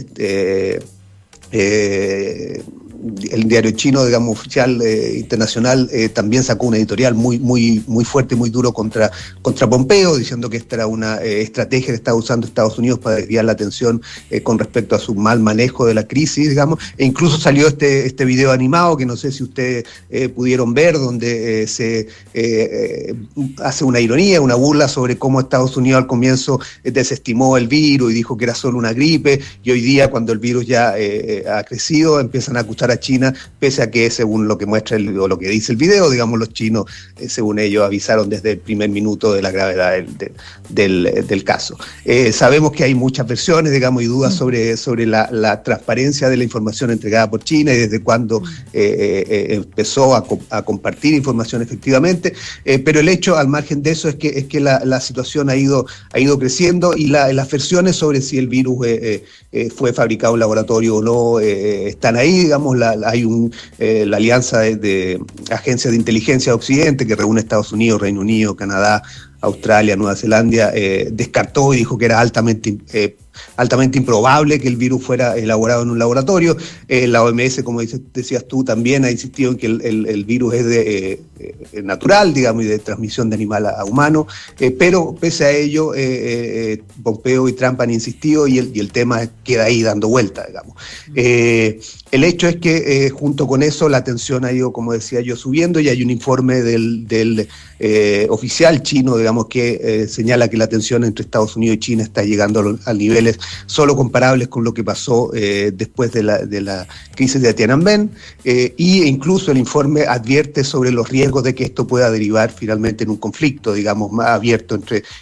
el diario chino, digamos, oficial internacional, también sacó una editorial muy fuerte, muy duro contra Pompeo, diciendo que esta era una estrategia que estaba usando Estados Unidos para desviar la atención con respecto a su mal manejo de la crisis, digamos. E incluso salió este video animado, que no sé si ustedes pudieron ver, donde se hace una ironía, una burla sobre cómo Estados Unidos al comienzo desestimó el virus y dijo que era solo una gripe, y hoy día, cuando el virus ya ha crecido, empiezan a acusar a China, pese a que, según lo que muestra o lo que dice el video, digamos, los chinos, según ellos, avisaron desde el primer minuto de la gravedad del caso. Sabemos que hay muchas versiones, digamos, y dudas sobre la transparencia de la información entregada por China y desde cuándo empezó a compartir información efectivamente, pero el hecho, al margen de eso, es que la situación ha ido creciendo, y las versiones sobre si el virus fue fabricado en laboratorio o no están ahí, digamos. Hay la alianza de agencias de inteligencia de Occidente, que reúne Estados Unidos, Reino Unido, Canadá, Australia, Nueva Zelanda, descartó y dijo que era altamente improbable que el virus fuera elaborado en un laboratorio. La OMS, como decías tú, también ha insistido en que el virus es natural, digamos, y de transmisión de animal a humano, pero pese a ello, Pompeo y Trump han insistido, y el tema queda ahí dando vuelta, digamos. El hecho es que junto con eso la tensión ha ido, como decía yo, subiendo, y hay un informe del oficial chino, digamos, que señala que la tensión entre Estados Unidos y China está llegando a niveles solo comparables con lo que pasó después de la crisis de Tiananmen, y incluso el informe advierte sobre los riesgos de que esto pueda derivar finalmente en un conflicto, digamos, más abierto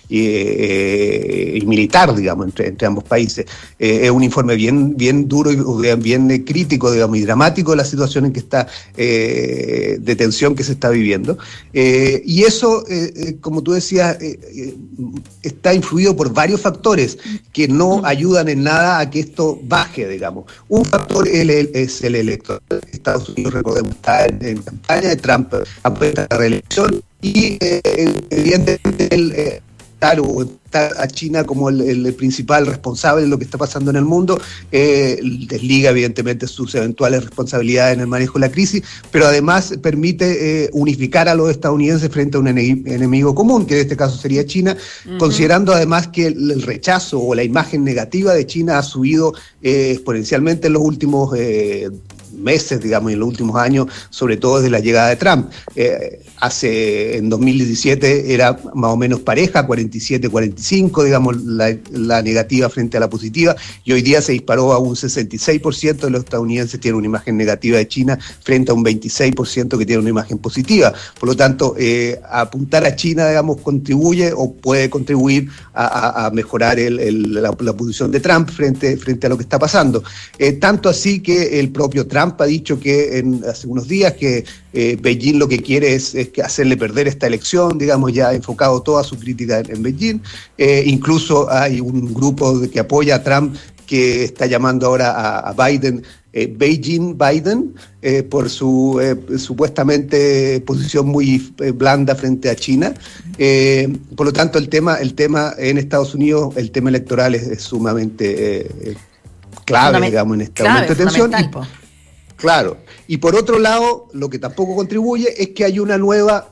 y militar, digamos, entre ambos países. Es un informe bien duro y bien crítico, digamos, y dramático de la situación en que está, de tensión que se está viviendo, y eso, como tú decías, está influido por varios factores que no ayudan en nada a que esto baje, digamos. Un factor es el electoral. Estados Unidos, recordemos, está en campaña de Trump, apuesta a la reelección, y evidentemente a China como el principal responsable de lo que está pasando en el mundo, desliga evidentemente sus eventuales responsabilidades en el manejo de la crisis, pero además permite unificar a los estadounidenses frente a un enemigo común, que en este caso sería China, considerando además que el rechazo o la imagen negativa de China ha subido exponencialmente en los últimos meses, digamos, y en los últimos años, sobre todo desde la llegada de Trump. En 2017 era más o menos pareja, 48% 47-45, digamos, la negativa frente a la positiva, y hoy día se disparó a un 66% de los estadounidenses tienen una imagen negativa de China frente a un 26% que tiene una imagen positiva. Por lo tanto, apuntar a China, digamos, contribuye o puede contribuir a mejorar la posición de Trump frente a lo que está pasando. Tanto así que el propio Trump ha dicho que hace unos días que Beijing lo que quiere es hacerle perder esta elección, digamos, ya ha enfocado toda su crítica en Beijing. Incluso hay un grupo que apoya a Trump que está llamando ahora a Biden Beijing Biden por su supuestamente posición muy blanda frente a China. Por lo tanto, el tema en Estados Unidos, el tema electoral es sumamente clave, digamos, en este momento de tensión. Claro. Y por otro lado, lo que tampoco contribuye es que hay una nueva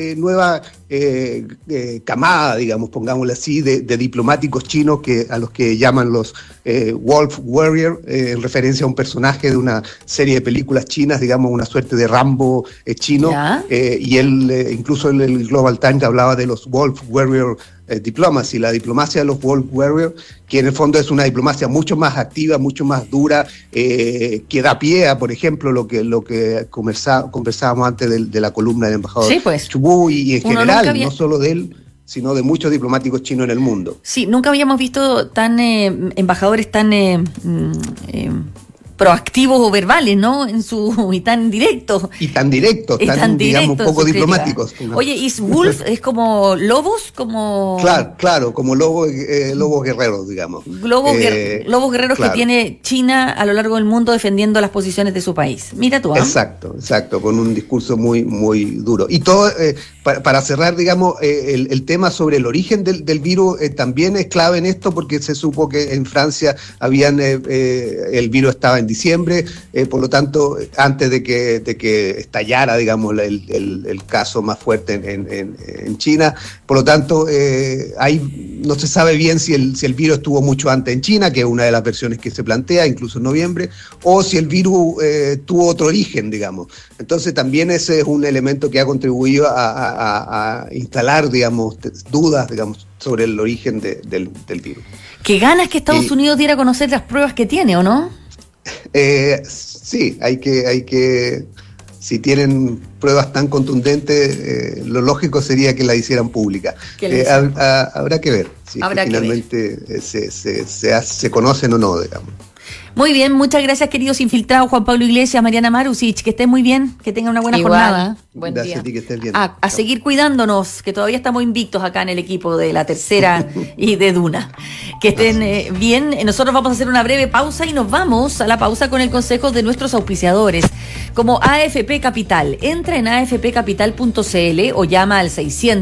camada, digamos, pongámoslo así, de diplomáticos chinos a los que llaman los Wolf Warrior, en referencia a un personaje de una serie de películas chinas, digamos, una suerte de Rambo chino. Y él, incluso en el Global Times, hablaba de los Wolf Warrior Diplomacy, la diplomacia de los Wolf Warrior, que en el fondo es una diplomacia mucho más activa, mucho más dura, que da pie a, por ejemplo, lo que conversábamos antes de la columna del embajador Chubú y en general, no solo de él, sino de muchos diplomáticos chinos en el mundo. Sí, nunca habíamos visto embajadores tan proactivos o verbales, ¿no? Y tan directos. Y tan directos, digamos, poco diplomáticos. Oye, ¿y Wolf es como lobos? Claro, como lobos guerreros, digamos. Lobos guerreros que tiene China a lo largo del mundo defendiendo las posiciones de su país. Mira tú, Exacto, con un discurso muy, muy duro. Y todo, para cerrar, digamos, el tema sobre el origen del virus también es clave en esto, porque se supo que en Francia el virus estaba en diciembre, por lo tanto, antes de que estallara, digamos, el caso más fuerte en China. Por lo tanto, no se sabe bien si el virus estuvo mucho antes en China, que es una de las versiones que se plantea, incluso en noviembre, o si el virus tuvo otro origen, digamos. Entonces, también ese es un elemento que ha contribuido a instalar, digamos, dudas, digamos, sobre el origen del virus. Qué ganas que Estados Unidos diera a conocer las pruebas que tiene, ¿o no? Sí, hay que si tienen pruebas tan contundentes, lo lógico sería que la hicieran pública. Habrá que ver si finalmente se conocen o no, digamos. Muy bien, muchas gracias, queridos infiltrados, Juan Pablo Iglesias, Mariana Marusic, que estén muy bien, que tengan una buena jornada. Buen Gracias día. a ti, que estés bien. A seguir cuidándonos, que todavía estamos invictos acá en el equipo de La Tercera y de Duna. Que estén bien. Nosotros vamos a hacer una breve pausa y nos vamos a la pausa con el consejo de nuestros auspiciadores, como AFP Capital. Entra en afpcapital.cl o llama al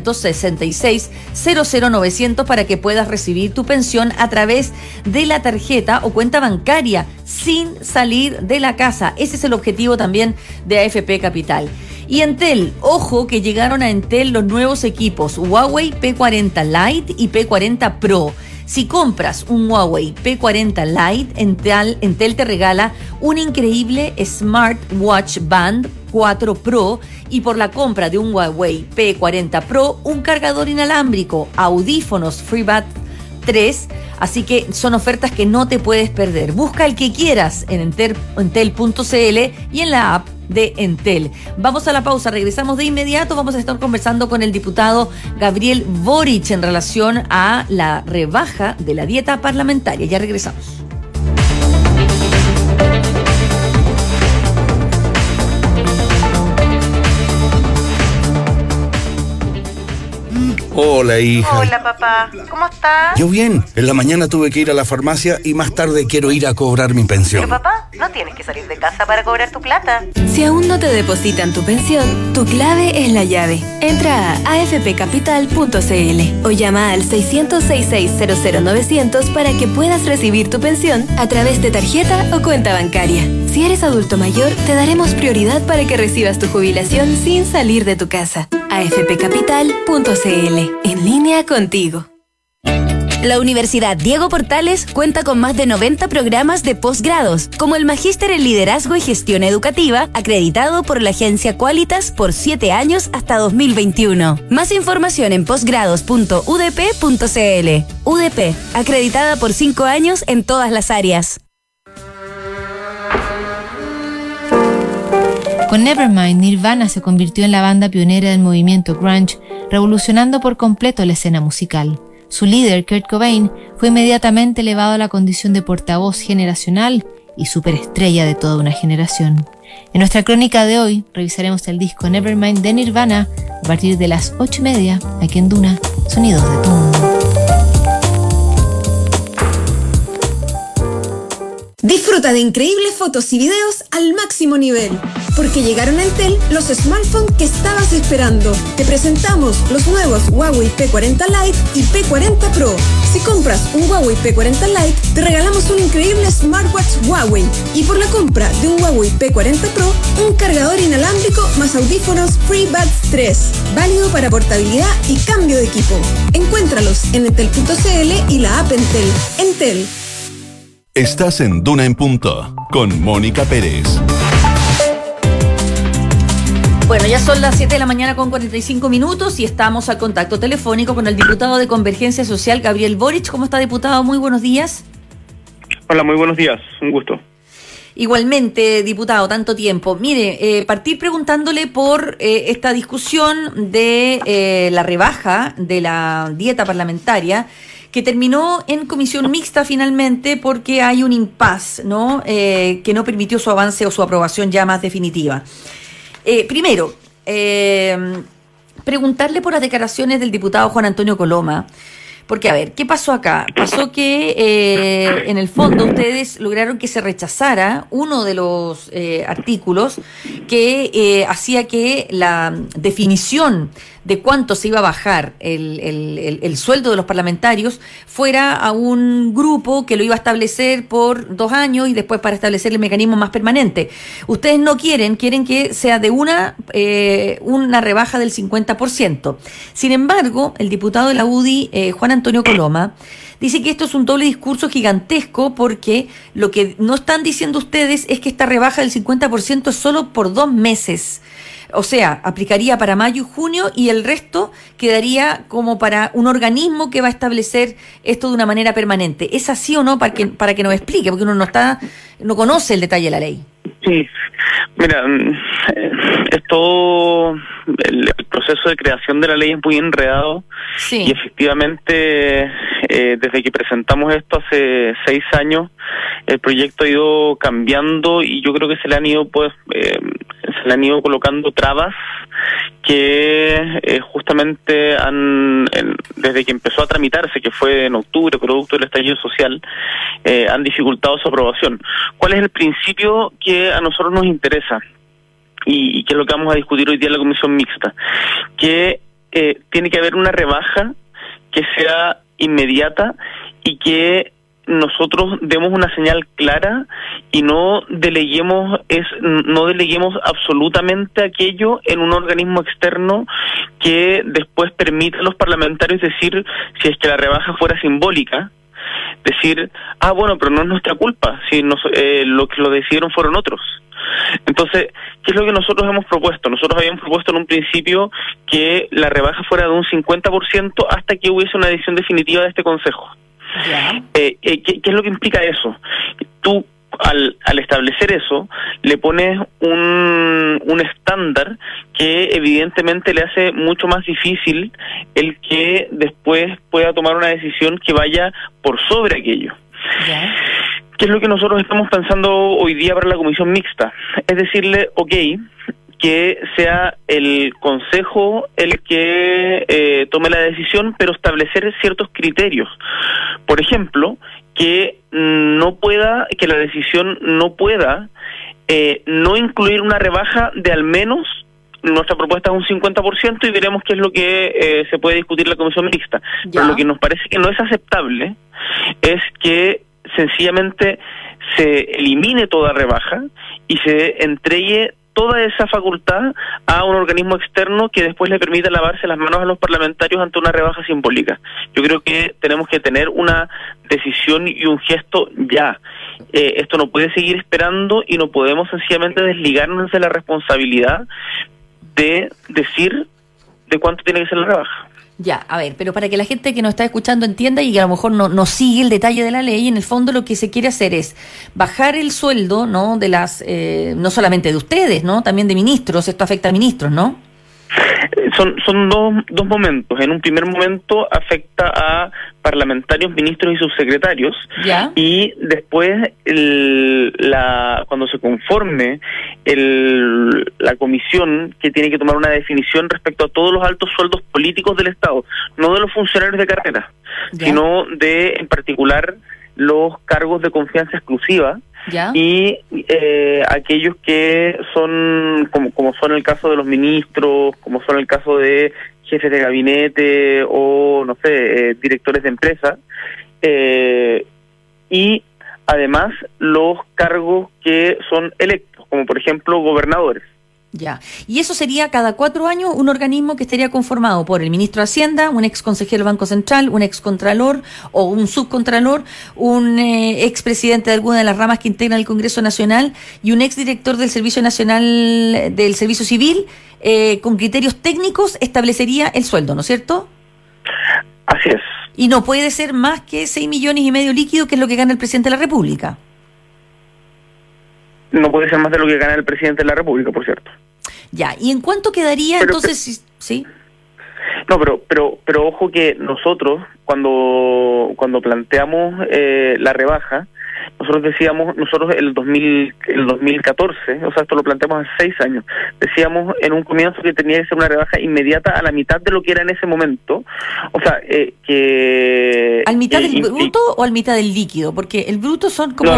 666-00900 para que puedas recibir tu pensión a través de la tarjeta o cuenta bancaria sin salir de la casa. Ese es el objetivo también de AFP Capital. Y Entel, ojo que llegaron a Entel los nuevos equipos Huawei P40 Lite y P40 Pro. Si compras un Huawei P40 Lite, Entel te regala un increíble Smartwatch Band 4 Pro y por la compra de un Huawei P40 Pro, un cargador inalámbrico, audífonos FreeBuds 3, así que son ofertas que no te puedes perder. Busca el que quieras en entel.cl y en la app de Entel. Vamos a la pausa, regresamos de inmediato, vamos a estar conversando con el diputado Gabriel Boric en relación a la rebaja de la dieta parlamentaria. Ya regresamos. Hola, hija. Hola, papá. ¿Cómo estás? Yo bien. En la mañana tuve que ir a la farmacia y más tarde quiero ir a cobrar mi pensión. Pero, papá, no tienes que salir de casa para cobrar tu plata. Si aún no te depositan tu pensión, tu clave es la llave. Entra a afpcapital.cl o llama al 600-6600-900 para que puedas recibir tu pensión a través de tarjeta o cuenta bancaria. Si eres adulto mayor, te daremos prioridad para que recibas tu jubilación sin salir de tu casa. afpcapital.cl, en línea contigo. La Universidad Diego Portales cuenta con más de 90 programas de posgrados, como el Magíster en Liderazgo y Gestión Educativa, acreditado por la agencia Qualitas por 7 años hasta 2021. Más información en posgrados.udp.cl. UDP, acreditada por 5 años en todas las áreas. Con Nevermind, Nirvana se convirtió en la banda pionera del movimiento grunge, revolucionando por completo la escena musical. Su líder, Kurt Cobain, fue inmediatamente elevado a la condición de portavoz generacional y superestrella de toda una generación. En nuestra crónica de hoy, revisaremos el disco Nevermind de Nirvana a partir de las 8:30, aquí en Duna, Sonidos de tu Mundo. Disfruta de increíbles fotos y videos al máximo nivel, porque llegaron a Entel los smartphones que estabas esperando. Te presentamos los nuevos Huawei P40 Lite y P40 Pro. Si compras un Huawei P40 Lite, te regalamos un increíble smartwatch Huawei. Y por la compra de un Huawei P40 Pro, un cargador inalámbrico más audífonos FreeBuds 3. Válido para portabilidad y cambio de equipo. Encuéntralos en entel.cl y la app Entel. Entel. Estás en Duna en Punto, con Mónica Pérez. Bueno, ya son las 7 de la mañana con 45 minutos y estamos al contacto telefónico con el diputado de Convergencia Social, Gabriel Boric. ¿Cómo está, diputado? Muy buenos días. Hola, muy buenos días. Un gusto. Igualmente, diputado, tanto tiempo. Mire, partir preguntándole por esta discusión de la rebaja de la dieta parlamentaria, que terminó en comisión mixta finalmente porque hay un impasse, ¿no? Que no permitió su avance o su aprobación ya más definitiva. Primero, preguntarle por las declaraciones del diputado Juan Antonio Coloma, porque, a ver, ¿qué pasó acá? Pasó que, en el fondo, ustedes lograron que se rechazara uno de los artículos que hacía que la definición de cuánto se iba a bajar el sueldo de los parlamentarios fuera a un grupo que lo iba a establecer por 2 años y después para establecer el mecanismo más permanente. Ustedes no quieren que sea de una rebaja del 50%. Sin embargo, el diputado de la UDI, Juan Antonio Coloma, dice que esto es un doble discurso gigantesco porque lo que no están diciendo ustedes es que esta rebaja del 50% es solo por 2 meses. O sea, aplicaría para mayo y junio y el resto quedaría como para un organismo que va a establecer esto de una manera permanente. ¿Es así o no? Para que nos explique, porque uno no conoce el detalle de la ley. Sí, mira, es todo el proceso de creación de la ley es muy enredado. Sí. Y efectivamente, desde que presentamos esto hace 6 años, el proyecto ha ido cambiando y yo creo que se le han ido colocando trabas que justamente desde que empezó a tramitarse, que fue en octubre, producto del estallido social, han dificultado su aprobación. ¿Cuál es el principio que a nosotros nos interesa? Y que es lo que vamos a discutir hoy día en la comisión mixta, que tiene que haber una rebaja que sea inmediata y que nosotros demos una señal clara y no deleguemos absolutamente aquello en un organismo externo que después permita a los parlamentarios decir, si es que la rebaja fuera simbólica, decir, bueno, pero no es nuestra culpa, si lo que lo decidieron fueron otros. Entonces, ¿qué es lo que nosotros hemos propuesto? Nosotros habíamos propuesto en un principio que la rebaja fuera de un 50% hasta que hubiese una decisión definitiva de este Consejo. ¿Qué es lo que implica eso? Tú, al establecer eso, le pones un estándar que evidentemente le hace mucho más difícil el que después pueda tomar una decisión que vaya por sobre aquello. ¿Qué es lo que nosotros estamos pensando hoy día para la comisión mixta? Es decirle, que sea el Consejo el que tome la decisión, pero establecer ciertos criterios. Por ejemplo, que la decisión no pueda no incluir una rebaja de al menos, nuestra propuesta es un 50% y veremos qué es lo que se puede discutir en la comisión mixta. Pero lo que nos parece que no es aceptable es que sencillamente se elimine toda rebaja y se entregue toda esa facultad a un organismo externo que después le permita lavarse las manos a los parlamentarios ante una rebaja simbólica. Yo creo que tenemos que tener una decisión y un gesto ya. Esto no puede seguir esperando y no podemos sencillamente desligarnos de la responsabilidad de decir de cuánto tiene que ser la rebaja. Ya, a ver, pero para que la gente que nos está escuchando entienda y que a lo mejor no sigue el detalle de la ley, en el fondo lo que se quiere hacer es bajar el sueldo, ¿no? De las, no solamente de ustedes, ¿no? También de ministros, esto afecta a ministros, ¿no? Son dos momentos. En un primer momento afecta a parlamentarios, ministros y subsecretarios. ¿Ya? Y después cuando se conforme la comisión que tiene que tomar una definición respecto a todos los altos sueldos políticos del Estado, no de los funcionarios de carrera, ¿ya? Sino de, en particular, los cargos de confianza exclusiva. ¿Ya? Y aquellos que son, como son el caso de los ministros, como son el caso de jefes de gabinete o, no sé, directores de empresa, y además los cargos que son electos, como por ejemplo gobernadores. Ya, y eso sería cada 4 años un organismo que estaría conformado por el ministro de Hacienda, un ex consejero del Banco Central, un ex contralor o un subcontralor, un ex presidente de alguna de las ramas que integran el Congreso Nacional y un ex director del Servicio Nacional del Servicio Civil, con criterios técnicos establecería el sueldo, ¿no es cierto? Así es. Y no puede ser más que 6,5 millones líquido, que es lo que gana el presidente de la República. No puede ser más de lo que gana el presidente de la República, por cierto. Ya, ¿y en cuánto quedaría entonces? ¿Sí? No, pero ojo que nosotros, cuando planteamos la rebaja, nosotros el 2014, o sea, esto lo planteamos hace 6 años, decíamos en un comienzo que tenía que ser una rebaja inmediata a la mitad de lo que era en ese momento, o sea, que... ¿Al mitad del bruto o al mitad del líquido? Porque el bruto son como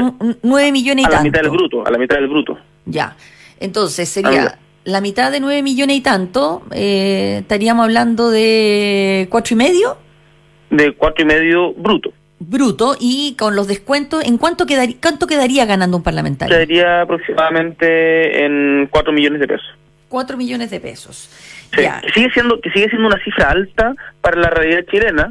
9 millones y tanto. A la mitad del bruto. Ya, entonces sería la mitad de 9 millones y tanto, estaríamos hablando de 4,5. De 4,5 bruto. Bruto, y con los descuentos, ¿en cuánto quedaría ganando un parlamentario? Quedaría aproximadamente en 4 millones de pesos. 4 millones de pesos. Sí, que sigue siendo una cifra alta para la realidad chilena,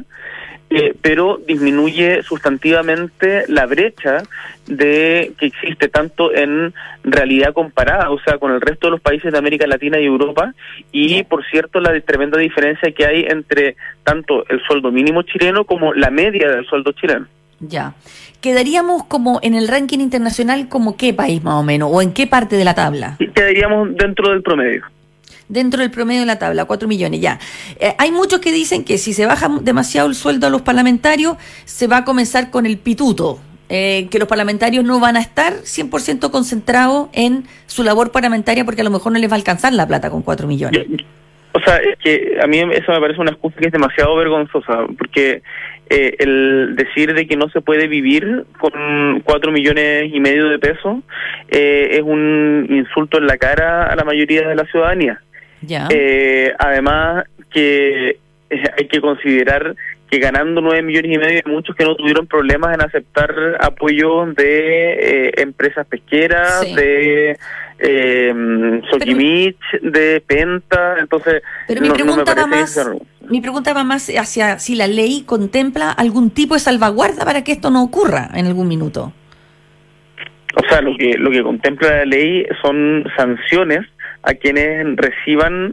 pero disminuye sustantivamente la brecha que existe tanto en realidad comparada, o sea, con el resto de los países de América Latina y Europa, y por cierto la tremenda diferencia que hay entre tanto el sueldo mínimo chileno como la media del sueldo chileno. Ya. ¿Quedaríamos como en el ranking internacional como qué país más o menos, o en qué parte de la tabla? Quedaríamos dentro del promedio. Dentro del promedio de la tabla, 4 millones, ya. Hay muchos que dicen que si se baja demasiado el sueldo a los parlamentarios, se va a comenzar con el pituto, que los parlamentarios no van a estar 100% concentrados en su labor parlamentaria porque a lo mejor no les va a alcanzar la plata con 4 millones. O sea, es que a mí eso me parece una excusa que es demasiado vergonzosa, porque el decir de que no se puede vivir con 4,5 millones de pesos es un insulto en la cara a la mayoría de la ciudadanía. Ya. Además que hay que considerar que ganando 9,5 millones hay muchos que no tuvieron problemas en aceptar apoyos de empresas pesqueras, sí, de Soquimich, de Penta, entonces pero mi pregunta va más hacia si la ley contempla algún tipo de salvaguarda para que esto no ocurra en algún minuto. O sea, lo que contempla la ley son sanciones a quienes reciban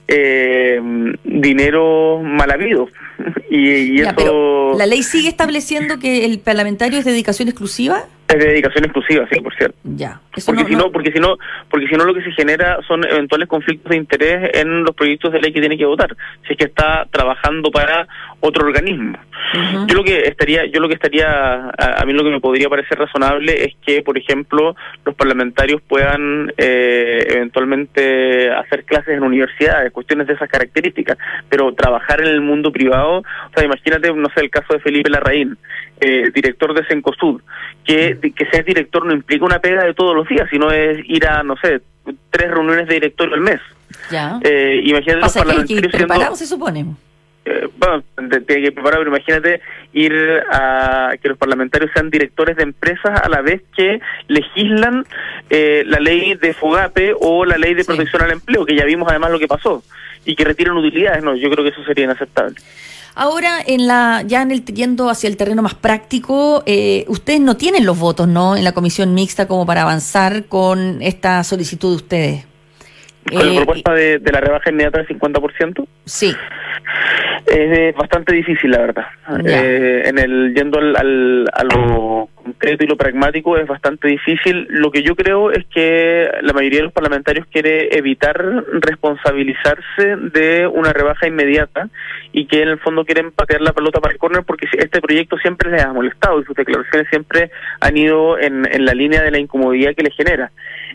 dinero mal habido. Y ya, eso... Pero ¿la ley sigue estableciendo que el parlamentario es de dedicación exclusiva? Es de dedicación exclusiva, sí, por cierto. Ya. Porque si no lo que se genera son eventuales conflictos de interés en los proyectos de ley que tiene que votar, si es que está trabajando para otro organismo. Uh-huh. Yo lo que estaría, a mí lo que me podría parecer razonable es que, por ejemplo, los parlamentarios puedan eventualmente hacer clases en universidades, cuestiones de esas características, pero trabajar en el mundo privado, o sea, imagínate, no sé, el caso de Felipe Larraín, director de Cencosud, que ser director no implica una pega de todos los días, sino es ir a, no sé, 3 reuniones de directorio al mes. Ya. Imagínate los parlamentarios preparados, se supone. tiene que preparar, pero imagínate ir a que los parlamentarios sean directores de empresas a la vez que legislan la ley de FOGAPE o la ley de protección al empleo, que ya vimos además lo que pasó, y que retiran utilidades. No, yo creo que eso sería inaceptable. Ahora, yendo hacia el terreno más práctico, ustedes no tienen los votos, ¿no?, en la comisión mixta como para avanzar con esta solicitud de ustedes. ¿Con la propuesta de la rebaja inmediata del 50%? Sí. Es bastante difícil, la verdad. Yendo a lo concreto y lo pragmático, es bastante difícil. Lo que yo creo es que la mayoría de los parlamentarios quiere evitar responsabilizarse de una rebaja inmediata y que en el fondo quieren patear la pelota para el córner, porque este proyecto siempre les ha molestado y sus declaraciones siempre han ido en la línea de la incomodidad que les genera.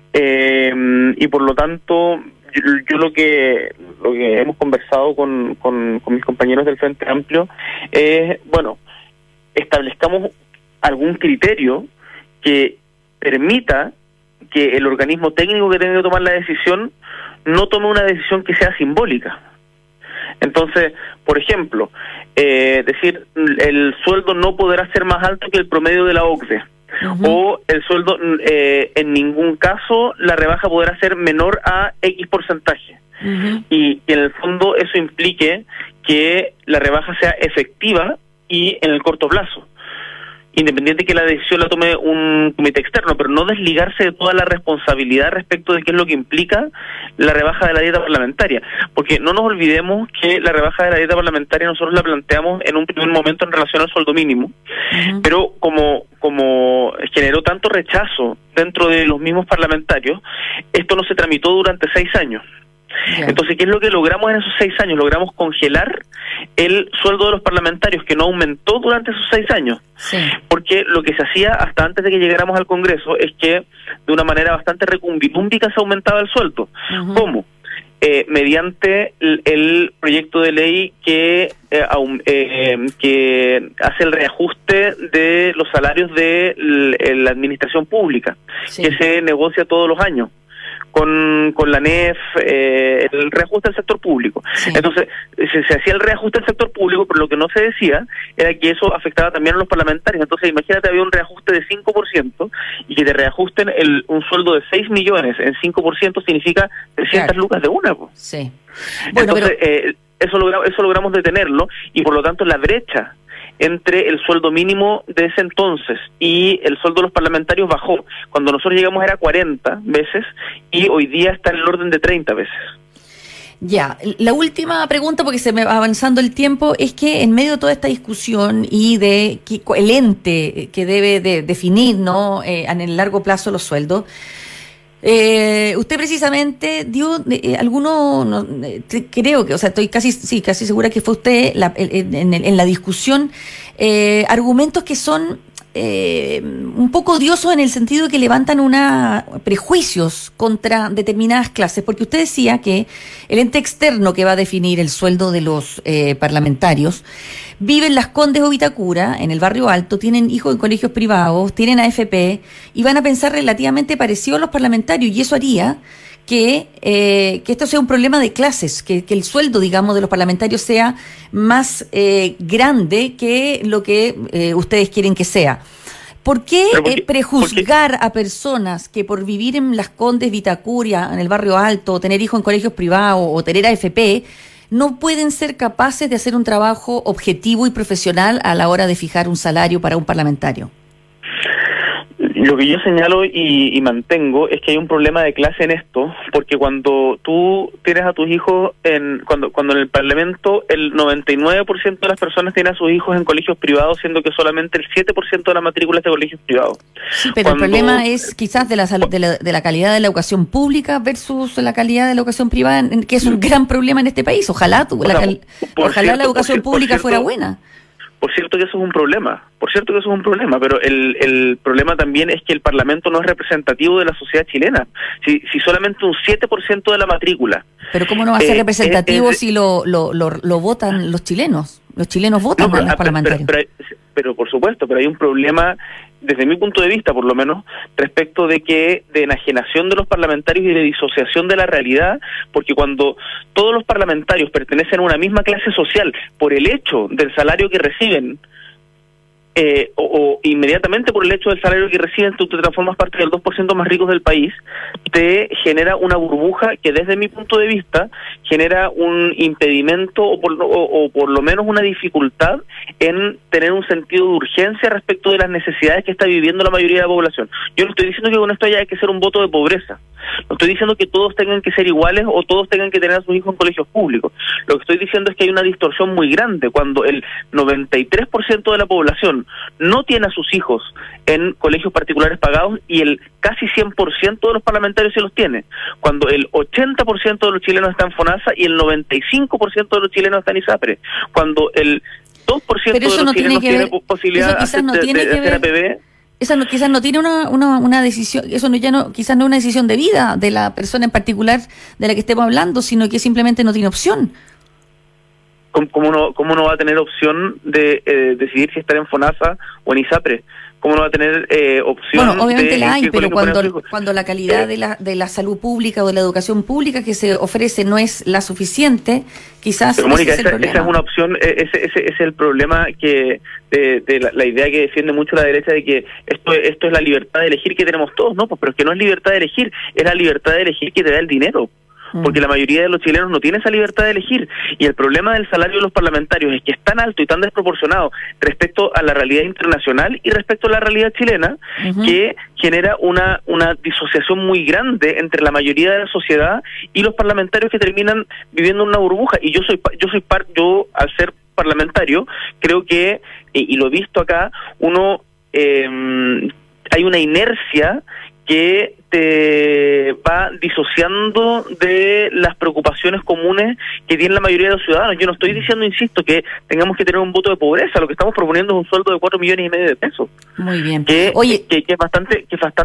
Y por lo tanto, yo lo que hemos conversado con mis compañeros del Frente Amplio es, bueno, establezcamos algún criterio que permita que el organismo técnico que tenga que tomar la decisión no tome una decisión que sea simbólica. Entonces, por ejemplo, decir el sueldo no podrá ser más alto que el promedio de la OCDE. O el sueldo, en ningún caso la rebaja podrá ser menor a X porcentaje. Y en el fondo eso implique que la rebaja sea efectiva y en el corto plazo, independiente que la decisión la tome un comité externo, pero no desligarse de toda la responsabilidad respecto de qué es lo que implica la rebaja de la dieta parlamentaria, porque no nos olvidemos que la rebaja de la dieta parlamentaria nosotros la planteamos en un primer momento en relación al sueldo mínimo, pero como generó tanto rechazo dentro de los mismos parlamentarios, esto no se tramitó durante 6 años. Entonces, ¿qué es lo que logramos en esos 6 años? Logramos congelar el sueldo de los parlamentarios, que no aumentó durante esos 6 años. Porque lo que se hacía hasta antes de que llegáramos al Congreso es que de una manera bastante recumbitúmbica se aumentaba el sueldo. ¿Cómo? Mediante el proyecto de ley que hace el reajuste de los salarios de la administración pública, que se negocia todos los años con la NEF, el reajuste del sector público. Entonces, se hacía el reajuste del sector público, pero lo que no se decía era que eso afectaba también a los parlamentarios. Entonces, imagínate, había un reajuste de 5% y que te reajusten un sueldo de 6 millones en 5% significa 300 lucas de una. Sí. Bueno, entonces, eso logramos detenerlo, y por lo tanto la brecha entre el sueldo mínimo de ese entonces y el sueldo de los parlamentarios bajó. Cuando nosotros llegamos era 40 veces y hoy día está en el orden de 30 veces. Ya, la última pregunta, porque se me va avanzando el tiempo, es que en medio de toda esta discusión y de el ente que debe de definir, ¿no?, en el largo plazo los sueldos, usted precisamente dio creo que, o sea, estoy casi segura que fue usted en la discusión, argumentos que son un poco odiosos, en el sentido de que levantan prejuicios contra determinadas clases, porque usted decía que el ente externo que va a definir el sueldo de los parlamentarios vive en Las Condes o Vitacura, en el barrio alto, tienen hijos en colegios privados, tienen AFP y van a pensar relativamente parecido a los parlamentarios, y eso haría que esto sea un problema de clases, que el sueldo, digamos, de los parlamentarios sea más grande que lo que ustedes quieren que sea. ¿Por qué prejuzgar a personas que por vivir en Las Condes, Vitacura, en el barrio alto, o tener hijos en colegios privados, o tener AFP, no pueden ser capaces de hacer un trabajo objetivo y profesional a la hora de fijar un salario para un parlamentario? Lo que yo señalo y mantengo es que hay un problema de clase en esto, porque cuando tú tienes a tus hijos, cuando en el Parlamento el 99% de las personas tienen a sus hijos en colegios privados, siendo que solamente el 7% de la matrícula es de colegios privados. Sí, pero el problema es quizás de la calidad de la educación pública versus la calidad de la educación privada, que es un gran problema en este país. Ojalá la educación pública fuera buena. Por cierto que eso es un problema, pero el problema también es que el Parlamento no es representativo de la sociedad chilena. Si solamente un 7% de la matrícula... Pero ¿cómo no va a ser representativo si lo votan los chilenos? Los chilenos votan a los parlamentarios. Pero por supuesto, pero hay un problema desde mi punto de vista por lo menos, respecto de enajenación de los parlamentarios y de disociación de la realidad, porque cuando todos los parlamentarios pertenecen a una misma clase social por el hecho del salario que reciben, o inmediatamente por el hecho del salario que reciben, tú te transformas parte del 2% más ricos del país, te genera una burbuja que desde mi punto de vista genera un impedimento o por lo menos una dificultad en tener un sentido de urgencia respecto de las necesidades que está viviendo la mayoría de la población. Yo no estoy diciendo que con esto haya que ser un voto de pobreza, no estoy diciendo que todos tengan que ser iguales o todos tengan que tener a sus hijos en colegios públicos. Lo que estoy diciendo es que hay una distorsión muy grande cuando el 93% de la población no tiene a sus hijos en colegios particulares pagados y el casi 100% de los parlamentarios se los tiene, cuando el 80% de los chilenos está en FONASA y el 95% de los chilenos está en ISAPRE, cuando el 2% de los chilenos tiene posibilidad de hacer APB. Esa no, quizás no tiene una decisión, eso no, quizás no es una decisión de vida de la persona en particular de la que estemos hablando, sino que simplemente no tiene opción. ¿Cómo no va a tener opción de decidir si estar en FONASA o en ISAPRE? ¿Cómo no va a tener opción? Bueno, obviamente la hay, pero cuando la calidad de la salud pública o de la educación pública que se ofrece no es la suficiente, quizás... Pero Mónica, esa es una opción, ese es el problema que de la idea que defiende mucho la derecha de que esto es la libertad de elegir que tenemos todos, ¿no? Pues pero es que no es libertad de elegir, es la libertad de elegir que te da el dinero. Porque la mayoría de los chilenos no tiene esa libertad de elegir, y el problema del salario de los parlamentarios es que es tan alto y tan desproporcionado respecto a la realidad internacional y respecto a la realidad chilena, que genera una disociación muy grande entre la mayoría de la sociedad y los parlamentarios que terminan viviendo en una burbuja. Y yo al ser parlamentario creo que, y lo he visto acá, hay una inercia que te va disociando de las preocupaciones comunes que tiene la mayoría de los ciudadanos. Yo no estoy diciendo, insisto, que tengamos que tener un voto de pobreza. Lo que estamos proponiendo es un sueldo de 4,5 millones de pesos. Muy bien. Oye, que es bastante,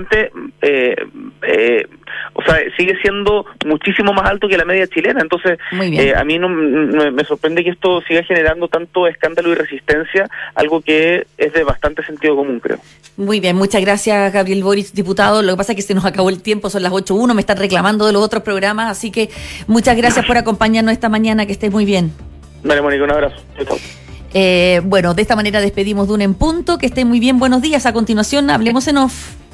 o sea, sigue siendo muchísimo más alto que la media chilena. Entonces, a mí no me sorprende que esto siga generando tanto escándalo y resistencia, algo que es de bastante sentido común, creo. Muy bien, muchas gracias, Gabriel Boric, diputado. Lo que pasa es que se nos acabó el tiempo, son las 8:01, me están reclamando de los otros programas, así que muchas gracias por acompañarnos esta mañana, que estés muy bien. Vale, Mónica, un abrazo. Chau. Bueno, de esta manera despedimos de Duna en Punto, que esté muy bien, buenos días. A continuación, hablemos en off.